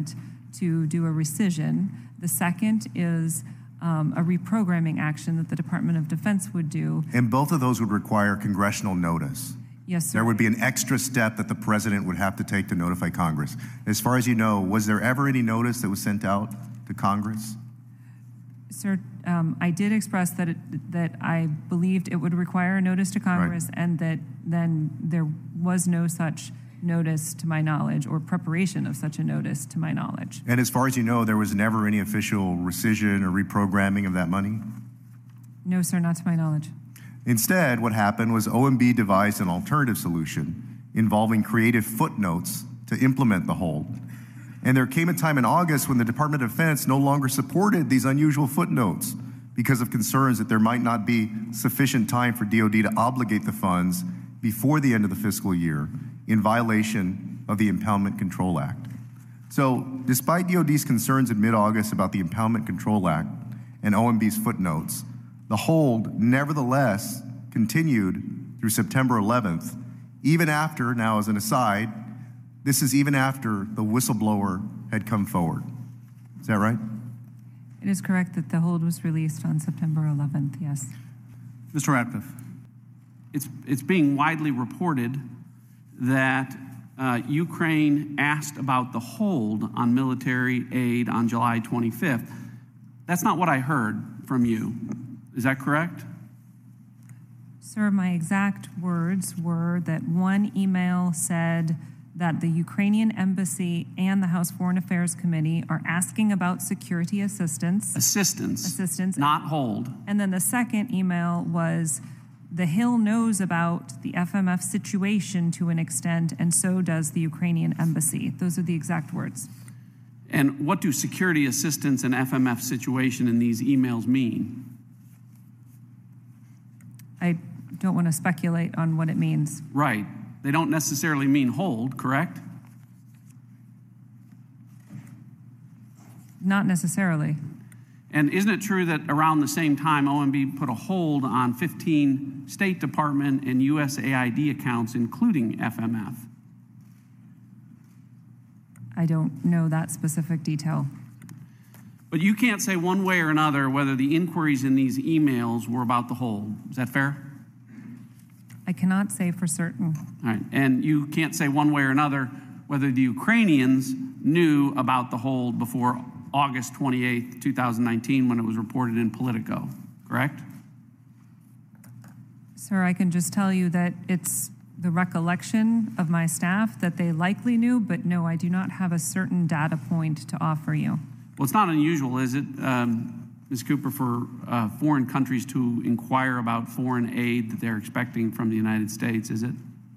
to do a rescission. The second is um, a reprogramming action that the Department of Defense would do. And both of those would require congressional notice. Yes, sir. There would be an extra step that the president would have to take to notify Congress. As far as you know, was there ever any notice that was sent out to Congress? Sir, um, I did express that it, that I believed it would require a notice to Congress, right, and that then there was no such notice to my knowledge, or preparation of such a notice to my knowledge. And as far as you know, there was never any official rescission or reprogramming of that money? No, sir, not to my knowledge. Instead, what happened was O M B devised an alternative solution involving creative footnotes to implement the hold. And there came a time in August when the Department of Defense no longer supported these unusual footnotes because of concerns that there might not be sufficient time for D O D to obligate the funds before the end of the fiscal year in violation of the Impoundment Control Act. So, despite D O D's concerns in mid-August about the Impoundment Control Act and O M B's footnotes, the hold nevertheless continued through September eleventh, even after, now as an aside, this is even after the whistleblower had come forward. Is that right? It is correct that the hold was released on September eleventh, yes. Mister Ratcliffe. It's, it's being widely reported that uh, Ukraine asked about the hold on military aid on July twenty-fifth. That's not what I heard from you. Is that correct? Sir, my exact words were that one email said that the Ukrainian embassy and the House Foreign Affairs Committee are asking about security assistance. Assistance. Assistance. Not hold. And then the second email was, the Hill knows about the F M F situation to an extent, and so does the Ukrainian embassy. Those are the exact words. And what do security assistance and F M F situation in these emails mean? I don't want to speculate on what it means. Right. They don't necessarily mean hold, correct? Not necessarily. And isn't it true that around the same time, O M B put a hold on fifteen State Department and U S A I D accounts, including F M F? I don't know that specific detail. But you can't say one way or another whether the inquiries in these emails were about the hold. Is that fair? I cannot say for certain. All right. And you can't say one way or another whether the Ukrainians knew about the hold before August twenty-eighth, two thousand nineteen, when it was reported in Politico, correct? Sir, I can just tell you that it's the recollection of my staff that they likely knew, but no, I do not have a certain data point to offer you. Well, it's not unusual, is it, um, Miz Cooper, for uh, foreign countries to inquire about foreign aid that they're expecting from the United States, is it?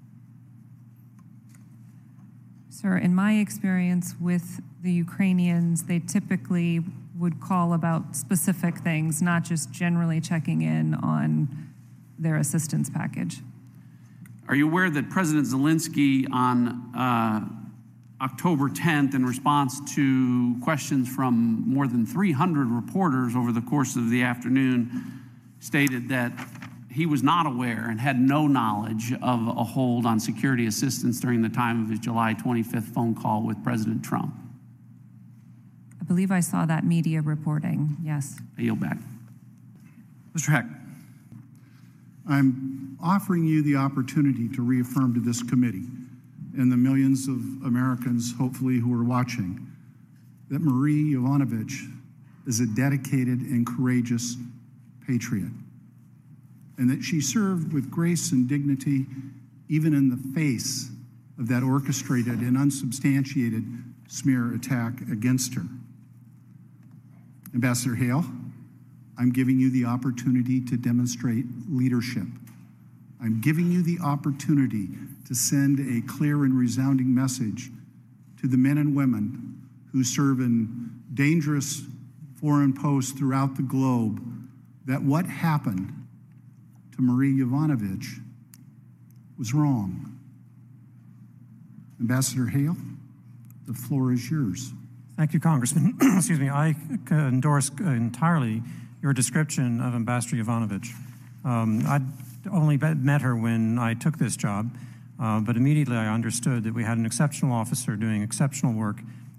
Sir, in my experience with the Ukrainians, they typically would call about specific things, not just generally checking in on their assistance package. Are you aware that President Zelensky on uh, October tenth, in response to questions from more than three hundred reporters over the course of the afternoon, stated that he was not aware and had no knowledge of a hold on security assistance during the time of his July twenty-fifth phone call with President Trump? I believe I saw that media reporting, yes. I yield back. Mister Heck. I'm offering you the opportunity to reaffirm to this committee and the millions of Americans, hopefully, who are watching, that Marie Yovanovitch is a dedicated and courageous patriot, and that she served with grace and dignity even in the face of that orchestrated and unsubstantiated smear attack against her. Ambassador Hale, I'm giving you the opportunity to demonstrate leadership. I'm giving you the opportunity to send a clear and resounding message to the men and women who serve in dangerous foreign posts throughout the globe that what happened to Marie Yovanovitch was wrong. Ambassador Hale, the floor is yours. Thank you, Congressman. Excuse me. I endorse entirely your description of Ambassador Yovanovitch. Um, I'd only met her when I took this job, uh, but immediately I understood that we had an exceptional officer doing exceptional work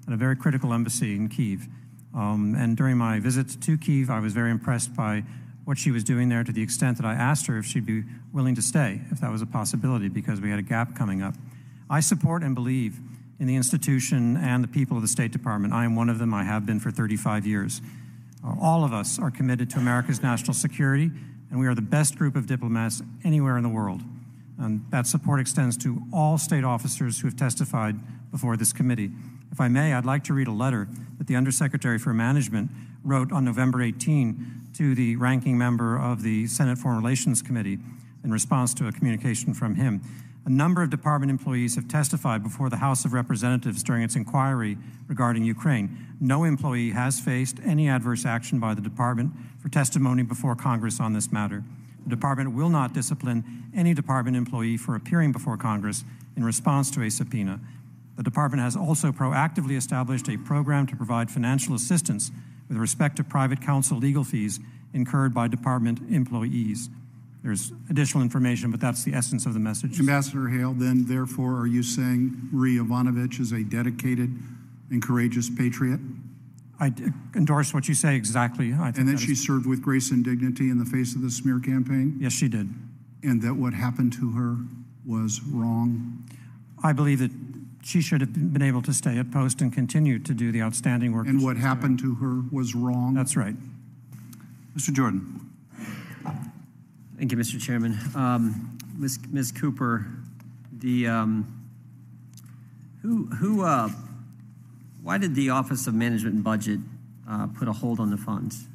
at a very critical embassy in Kyiv. Um, and during my visit to Kyiv, I was very impressed by what she was doing there, to the extent that I asked her if she'd be willing to stay, if that was a possibility, because we had a gap coming up. I support and believe in the institution and the people of the State Department. I am one of them. I have been for thirty-five years. Uh, all of us are committed to America's national security, and we are the best group of diplomats anywhere in the world. And that support extends to all state officers who have testified before this committee. If I may, I'd like to read a letter that the Undersecretary for Management wrote on November eighteenth to the ranking member of the Senate Foreign Relations Committee in response to a communication from him. A number of department employees have testified before the House of Representatives during its inquiry regarding Ukraine. No employee has faced any adverse action by the department for testimony before Congress on this matter. The department will not discipline any department employee for appearing before Congress in response to a subpoena. The department has also proactively established a program to provide financial assistance with respect to private counsel legal fees incurred by department employees. There's additional information, but that's the essence of the message. Ambassador Hale, then, therefore, are you saying Marie Yovanovitch is a dedicated and courageous patriot? I endorse what you say exactly. I think and that, that she is... served with grace and dignity in the face of the smear campaign? Yes, she did. And that what happened to her was wrong? I believe that she should have been able to stay at post and continue to do the outstanding work. And what happened to her was wrong? That's right. Mister Jordan. Thank you, Mister Chairman. Um, Miz Miz Cooper, the um, who who uh, why did the Office of Management and Budget uh, put a hold on the funds?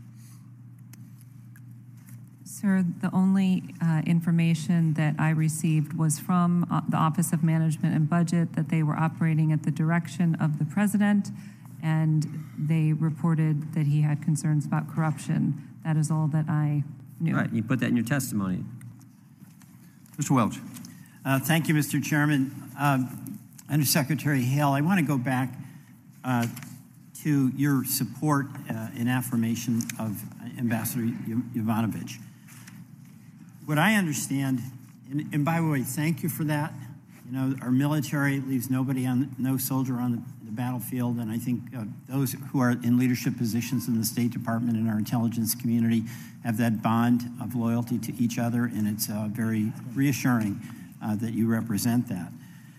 Sir, the only uh, information that I received was from uh, the Office of Management and Budget that they were operating at the direction of the president, and they reported that he had concerns about corruption. That is all that I knew. Right, you put that in your testimony. Mister Welch. Uh, thank you, Mister Chairman. Uh, Undersecretary Hale, I want to go back uh, to your support uh, and affirmation of Ambassador Yovanovitch. What I understand, and, and by the way, thank you for that. You know, our military leaves nobody on, no soldier on the, the battlefield, and I think uh, those who are in leadership positions in the State Department and our intelligence community have that bond of loyalty to each other, and it's uh, very reassuring uh, that you represent that.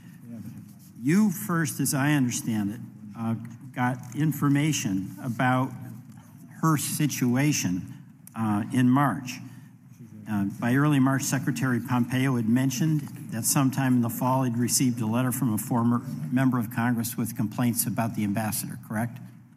You first, as I understand it, uh, got information about her situation uh, in March. Uh, by early March, Secretary Pompeo had mentioned that sometime in the fall he'd received a letter from a former member of Congress with complaints about the ambassador, correct?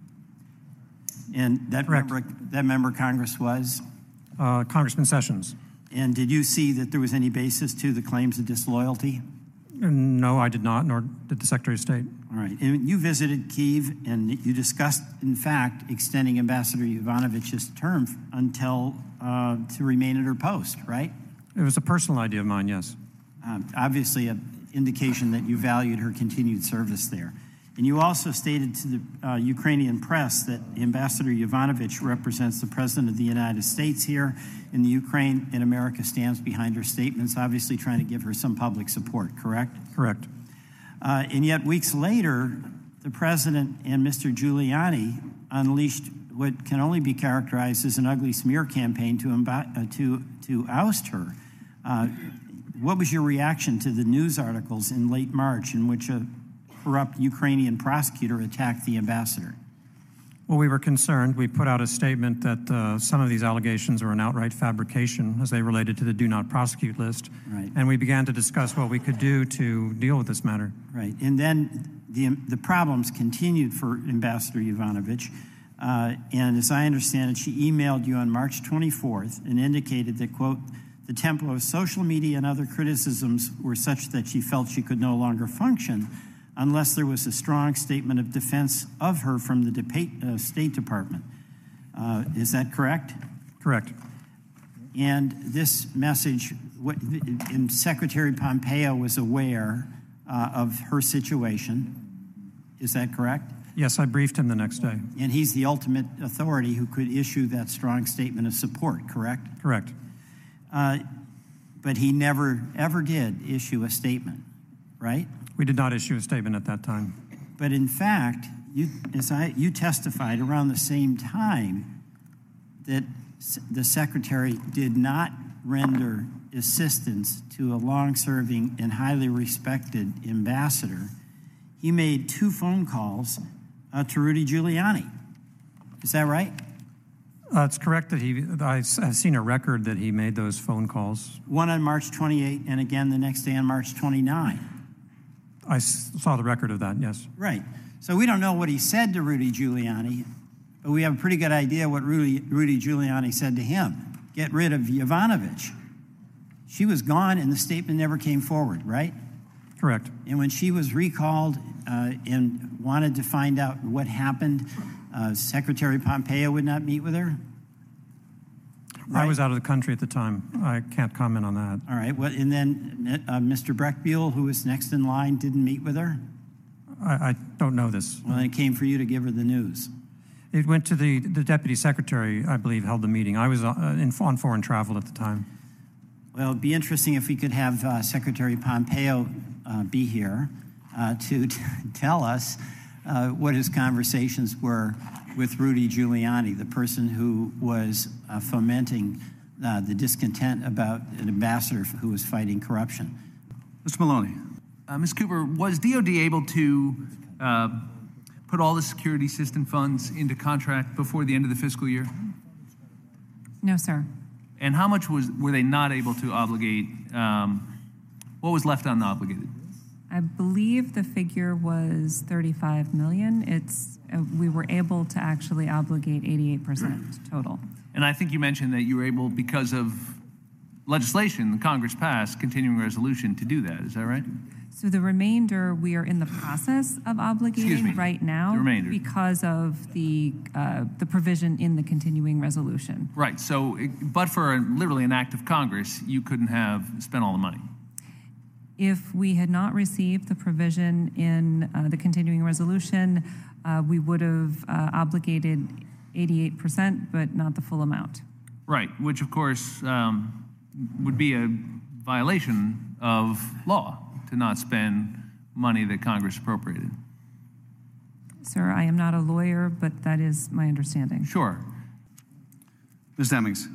And that, member, that member of Congress was? Uh, Congressman Sessions. And did you see that there was any basis to the claims of disloyalty? No, I did not, nor did the Secretary of State. All right. And you visited Kyiv, and you discussed, in fact, extending Ambassador Yovanovitch's term until uh, to remain at her post, right? It was a personal idea of mine, yes. Um, obviously, an indication that you valued her continued service there. And you also stated to the uh, Ukrainian press that Ambassador Yovanovitch represents the President of the United States here in the Ukraine, and America stands behind her statements, obviously trying to give her some public support, correct? Correct. Uh, and yet, weeks later, the President and Mister Giuliani unleashed what can only be characterized as an ugly smear campaign to, imba- uh, to, to oust her. Uh, what was your reaction to the news articles in late March in which a corrupt Ukrainian prosecutor attacked the ambassador? Well, we were concerned. We put out a statement that uh, some of these allegations were an outright fabrication as they related to the do not prosecute list. Right. And we began to discuss what we could do to deal with this matter. Right. And then the, the problems continued for Ambassador Yovanovitch. Uh, and as I understand it, she emailed you on March twenty-fourth and indicated that, quote, the tempo of social media and other criticisms were such that she felt she could no longer function unless there was a strong statement of defense of her from the debate, uh, State Department. Uh, is that correct? Correct. And this message, what, and Secretary Pompeo was aware uh, of her situation. Is that correct? Yes, I briefed him the next day. And he's the ultimate authority who could issue that strong statement of support, correct? Correct. Uh, but he never, ever did issue a statement, right? We did not issue a statement at that time. But in fact, you, as I, you testified around the same time that the Secretary did not render assistance to a long-serving and highly respected ambassador. He made two phone calls uh, to Rudy Giuliani. Is that right? Uh, it's correct that he, I, I've seen a record that he made those phone calls. One on March twenty-eighth and again the next day on March twenty-ninth. I s- saw the record of that, yes. Right. So we don't know what he said to Rudy Giuliani, but we have a pretty good idea what Rudy, Rudy Giuliani said to him. Get rid of Yovanovitch. She was gone and the statement never came forward, right? Correct. And when she was recalled uh, and wanted to find out what happened, uh, Secretary Pompeo would not meet with her? Right. I was out of the country at the time. I can't comment on that. All right. Well, and then uh, Mister Breckbuell, who was next in line, didn't meet with her? I, I don't know this. Well, it came for you to give her the news. It went to the, the deputy secretary, I believe, held the meeting. I was uh, in, on foreign travel at the time. Well, it'd be interesting if we could have uh, Secretary Pompeo uh, be here uh, to t- tell us uh, what his conversations were with Rudy Giuliani, the person who was uh, fomenting uh, the discontent about an ambassador who was fighting corruption. Mister Maloney. Uh, Miz Cooper, was D O D able to uh, put all the security system funds into contract before the end of the fiscal year? No, sir. And how much was were they not able to obligate? Um, what was left unobligated? I believe the figure was thirty-five million. It's uh, we were able to actually obligate eighty-eight percent total. And I think you mentioned that you were able, because of legislation the Congress passed, continuing resolution, to do that. Is that right? So the remainder we are in the process of obligating right now The remainder. because of the uh, the provision in the continuing resolution. Right. So, it, but for a, literally an act of Congress, you couldn't have spent all the money. If we had not received the provision in uh, the continuing resolution, uh, we would have uh, obligated eighty-eight percent, but not the full amount. Right. Which, of course, um, would be a violation of law to not spend money that Congress appropriated. Sir, I am not a lawyer, but that is my understanding. Sure. Miz Demings.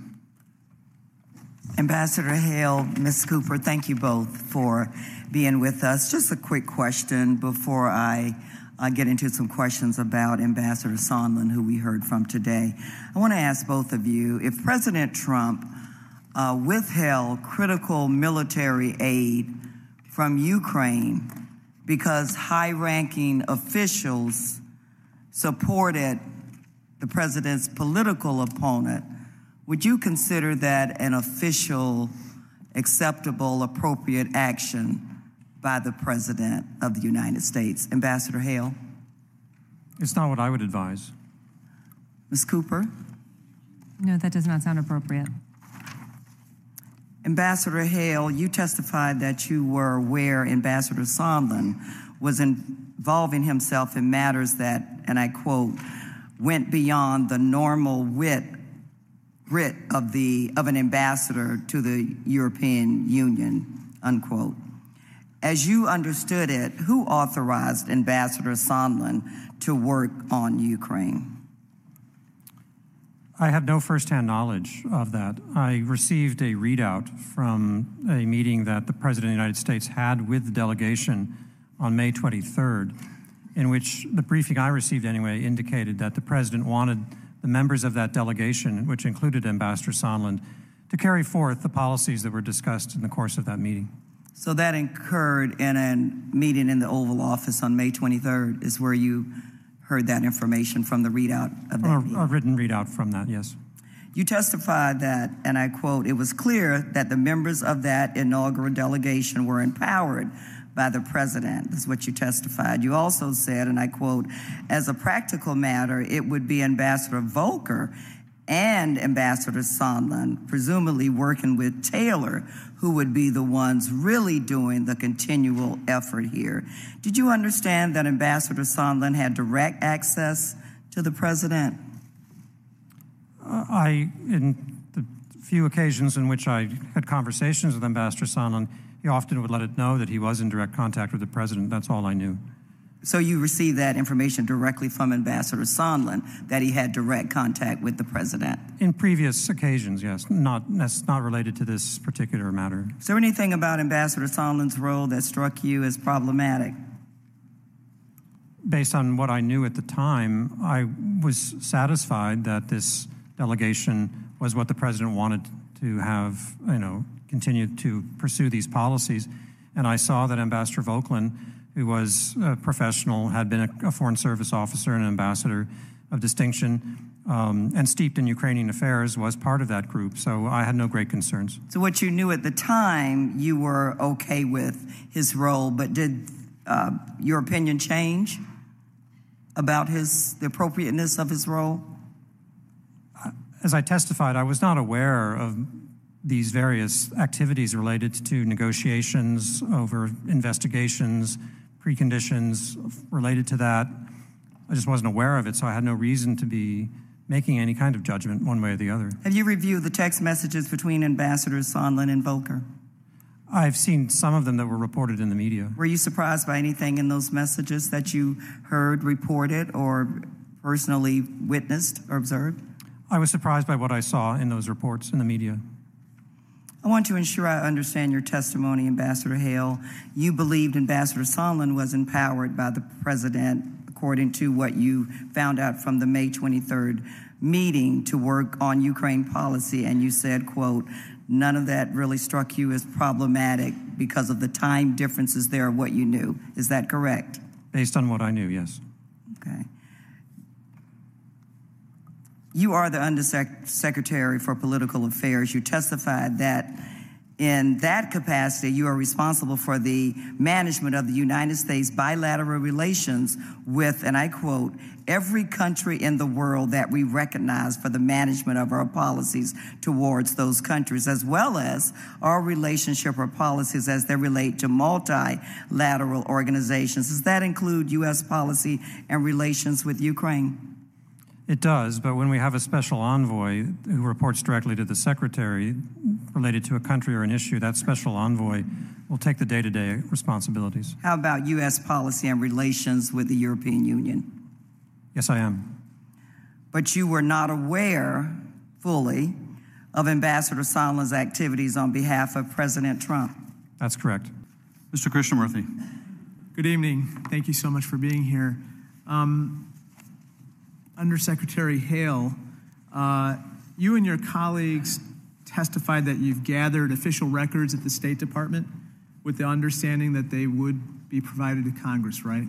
Ambassador Hale, Miz Cooper, thank you both for being with us. Just a quick question before I uh, get into some questions about Ambassador Sondland, who we heard from today. I want to ask both of you, if President Trump uh, withheld critical military aid from Ukraine because high-ranking officials supported the president's political opponent, would you consider that an official, acceptable, appropriate action by the President of the United States? Ambassador Hale? It's not what I would advise. Miz Cooper? No, that does not sound appropriate. Ambassador Hale, you testified that you were aware Ambassador Sondland was involving himself in matters that, and I quote, went beyond the normal wit, grit of, the, of an ambassador to the European Union, unquote. As you understood it, who authorized Ambassador Sondland to work on Ukraine? I have no firsthand knowledge of that. I received a readout from a meeting that the President of the United States had with the delegation on May twenty-third, in which the briefing I received anyway indicated that the President wanted the members of that delegation, which included Ambassador Sondland, to carry forth the policies that were discussed in the course of that meeting. So that occurred in a meeting in the Oval Office on May twenty-third is where you heard that information from the readout of that a, meeting? A written readout from that, yes. You testified that, and I quote, it was clear that the members of that inaugural delegation were empowered by the president. That's what you testified. You also said, and I quote, as a practical matter, it would be Ambassador Volker and Ambassador Sondland, presumably working with Taylor, who would be the ones really doing the continual effort here. Did you understand that Ambassador Sondland had direct access to the president? Uh, I, in the few occasions in which I had conversations with Ambassador Sondland, he often would let it know that he was in direct contact with the president. That's all I knew. So you received that information directly from Ambassador Sondland, that he had direct contact with the president? In previous occasions, yes. Not, that's not related to this particular matter. Is there anything about Ambassador Sondland's role that struck you as problematic? Based on what I knew at the time, I was satisfied that this delegation was what the president wanted to have, you know, continue to pursue these policies. And I saw that Ambassador Volklin, who was a professional, had been a, a Foreign Service officer and an ambassador of distinction, um, and steeped in Ukrainian affairs, was part of that group. So I had no great concerns. So what you knew at the time, you were okay with his role, but did uh, your opinion change about his the appropriateness of his role? As I testified, I was not aware of these various activities related to negotiations over investigations, preconditions related to that. I just wasn't aware of it, so I had no reason to be making any kind of judgment one way or the other. Have you reviewed the text messages between Ambassadors Sondland and Volker? I've seen some of them that were reported in the media. Were you surprised by anything in those messages that you heard reported or personally witnessed or observed? I was surprised by what I saw in those reports in the media. I want to ensure I understand your testimony, Ambassador Hale. You believed Ambassador Sondland was empowered by the president, according to what you found out from the May twenty-third meeting, to work on Ukraine policy, and you said, quote, none of that really struck you as problematic because of the time differences there of what you knew. Is that correct? Based on what I knew, yes. Okay. You are the Undersecretary for Political Affairs. You testified that in that capacity, you are responsible for the management of the United States bilateral relations with, and I quote, every country in the world that we recognize for the management of our policies towards those countries, as well as our relationship or policies as they relate to multilateral organizations. Does that include U S policy and relations with Ukraine? It does, but when we have a special envoy who reports directly to the secretary related to a country or an issue, that special envoy will take the day-to-day responsibilities. How about U S policy and relations with the European Union? Yes, I am. But you were not aware fully of Ambassador Sondland's activities on behalf of President Trump. That's correct. Mister Krishnamurthy. Good evening. Thank you so much for being here. Um, Undersecretary Hale, uh, you and your colleagues testified that you've gathered official records at the State Department with the understanding that they would be provided to Congress, right?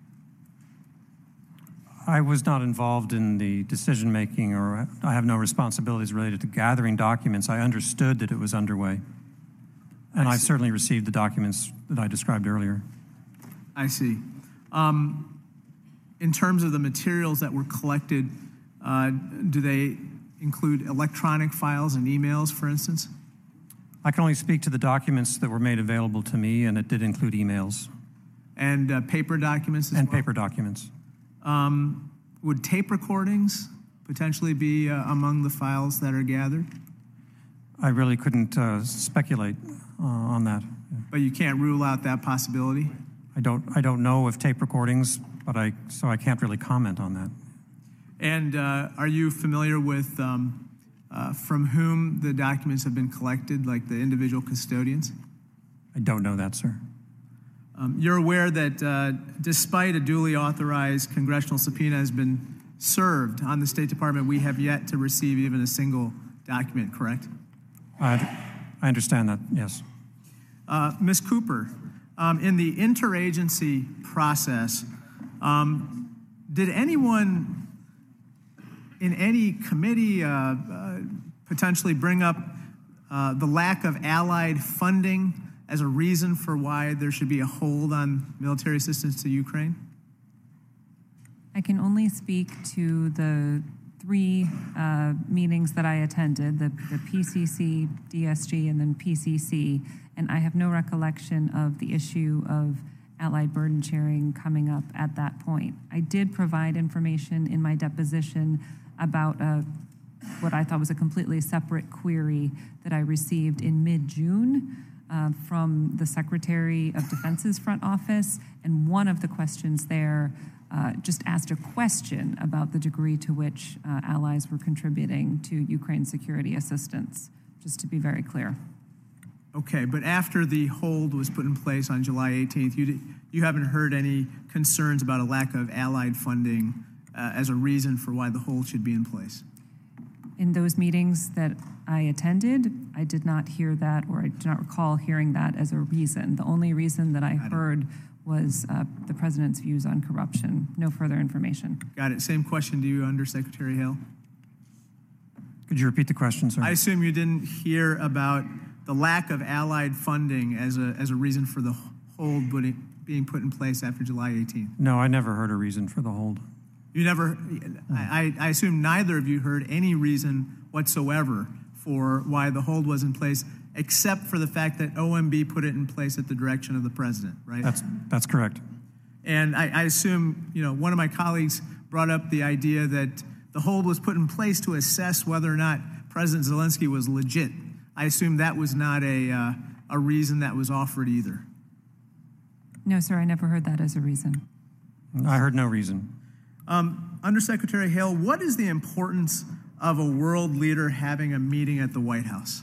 I was not involved in the decision-making, or I have no responsibilities related to gathering documents. I understood that it was underway, and I've certainly received the documents that I described earlier. I see. Um, In terms of the materials that were collected, uh, do they include electronic files and emails, for instance? I can only speak to the documents that were made available to me, and it did include emails. And uh, paper documents as And well? paper documents. Um, would tape recordings potentially be uh, among the files that are gathered? I really couldn't uh, speculate uh, on that. But you can't rule out that possibility? I don't, I don't know if tape recordings, but I, so I can't really comment on that. And uh, are you familiar with um, uh, from whom the documents have been collected, like the individual custodians? I don't know that, sir. Um, you're aware that uh, despite a duly authorized congressional subpoena has been served on the State Department, we have yet to receive even a single document, correct? I, I understand that, yes. Uh, Miz Cooper, um, in the interagency process, um, did anyone in any committee uh, uh, potentially bring up uh, the lack of allied funding as a reason for why there should be a hold on military assistance to Ukraine? I can only speak to the three uh, meetings that I attended, the, the P C C, D S G, and then P C C, and I have no recollection of the issue of allied burden sharing coming up at that point. I did provide information in my deposition about a, what I thought was a completely separate query that I received in mid-June uh, from the Secretary of Defense's front office, and one of the questions there uh, just asked a question about the degree to which uh, allies were contributing to Ukraine's security assistance, just to be very clear. Okay, but after the hold was put in place on July eighteenth, you, did, you haven't heard any concerns about a lack of allied funding uh, as a reason for why the hold should be in place? In those meetings that I attended, I did not hear that, or I do not recall hearing that as a reason. The only reason that I heard was uh, the president's views on corruption. No further information. Got it. Same question to you, Undersecretary Hale. Could you repeat the question, sir? I assume you didn't hear about the lack of allied funding as a as a reason for the hold being put in place after July eighteenth. No, I never heard a reason for the hold. You never, I, I assume neither of you heard any reason whatsoever for why the hold was in place, except for the fact that O M B put it in place at the direction of the president, right? That's that's correct. And I, I assume, you know, one of my colleagues brought up the idea that the hold was put in place to assess whether or not President Zelensky was legit. I assume that was not a uh, a reason that was offered either. No, sir, I never heard that as a reason. I heard no reason. Um, Undersecretary Hale, what is the importance of a world leader having a meeting at the White House?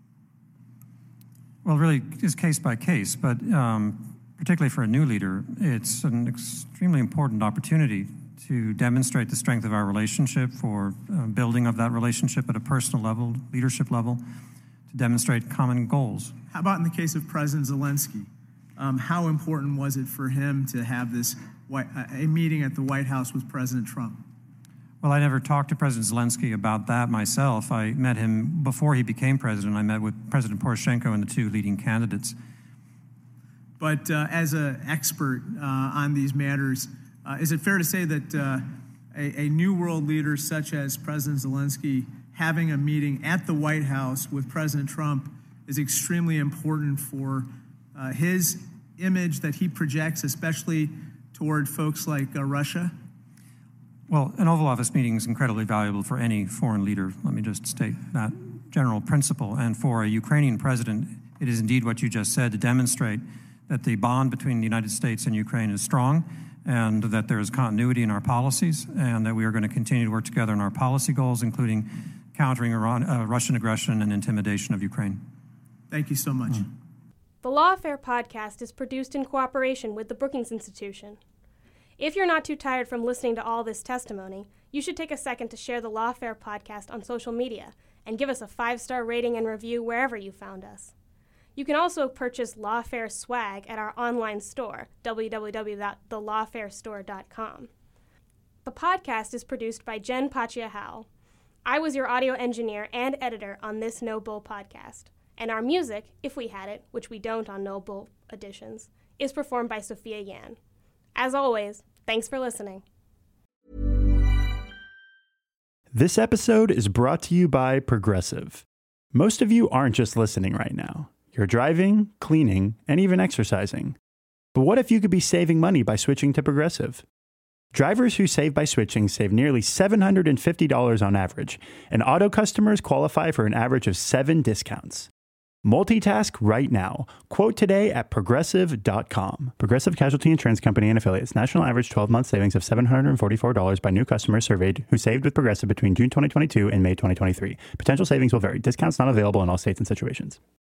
Well, really, it's case by case, but um, particularly for a new leader, it's an extremely important opportunity to demonstrate the strength of our relationship, for uh, building of that relationship at a personal level, leadership level, to demonstrate common goals. How about in the case of President Zelensky? Um, how important was it for him to have this a meeting at the White House with President Trump? Well, I never talked to President Zelensky about that myself. I met him before he became president. I met with President Poroshenko and the two leading candidates. But uh, as an expert uh, on these matters, uh, is it fair to say that uh, a, a new world leader such as President Zelensky having a meeting at the White House with President Trump is extremely important for uh, his image that he projects, especially toward folks like uh, Russia? Well, an Oval Office meeting is incredibly valuable for any foreign leader. Let me just state that general principle. And for a Ukrainian president, it is indeed what you just said, to demonstrate that the bond between the United States and Ukraine is strong, and that there is continuity in our policies, and that we are going to continue to work together on our policy goals, including countering Iran, uh, Russian aggression and intimidation of Ukraine. Thank you so much. Mm. The Lawfare podcast is produced in cooperation with the Brookings Institution. If you're not too tired from listening to all this testimony, you should take a second to share the Lawfare podcast on social media and give us a five-star rating and review wherever you found us. You can also purchase Lawfare swag at our online store, w w w dot the lawfare store dot com. The podcast is produced by Jen Paccia-Howell. I was your audio engineer and editor on this No Bull podcast. And our music, if we had it, which we don't on No Bull editions, is performed by Sophia Yan. As always, thanks for listening. This episode is brought to you by Progressive. Most of you aren't just listening right now. You're driving, cleaning, and even exercising. But what if you could be saving money by switching to Progressive? Drivers who save by switching save nearly seven hundred fifty dollars on average, and auto customers qualify for an average of seven discounts. Multitask right now. Quote today at progressive dot com. Progressive Casualty Insurance Company and Affiliates. National average twelve-month savings of seven hundred forty-four dollars by new customers surveyed who saved with Progressive between June twenty twenty-two and May twenty twenty-three. Potential savings will vary. Discounts not available in all states and situations.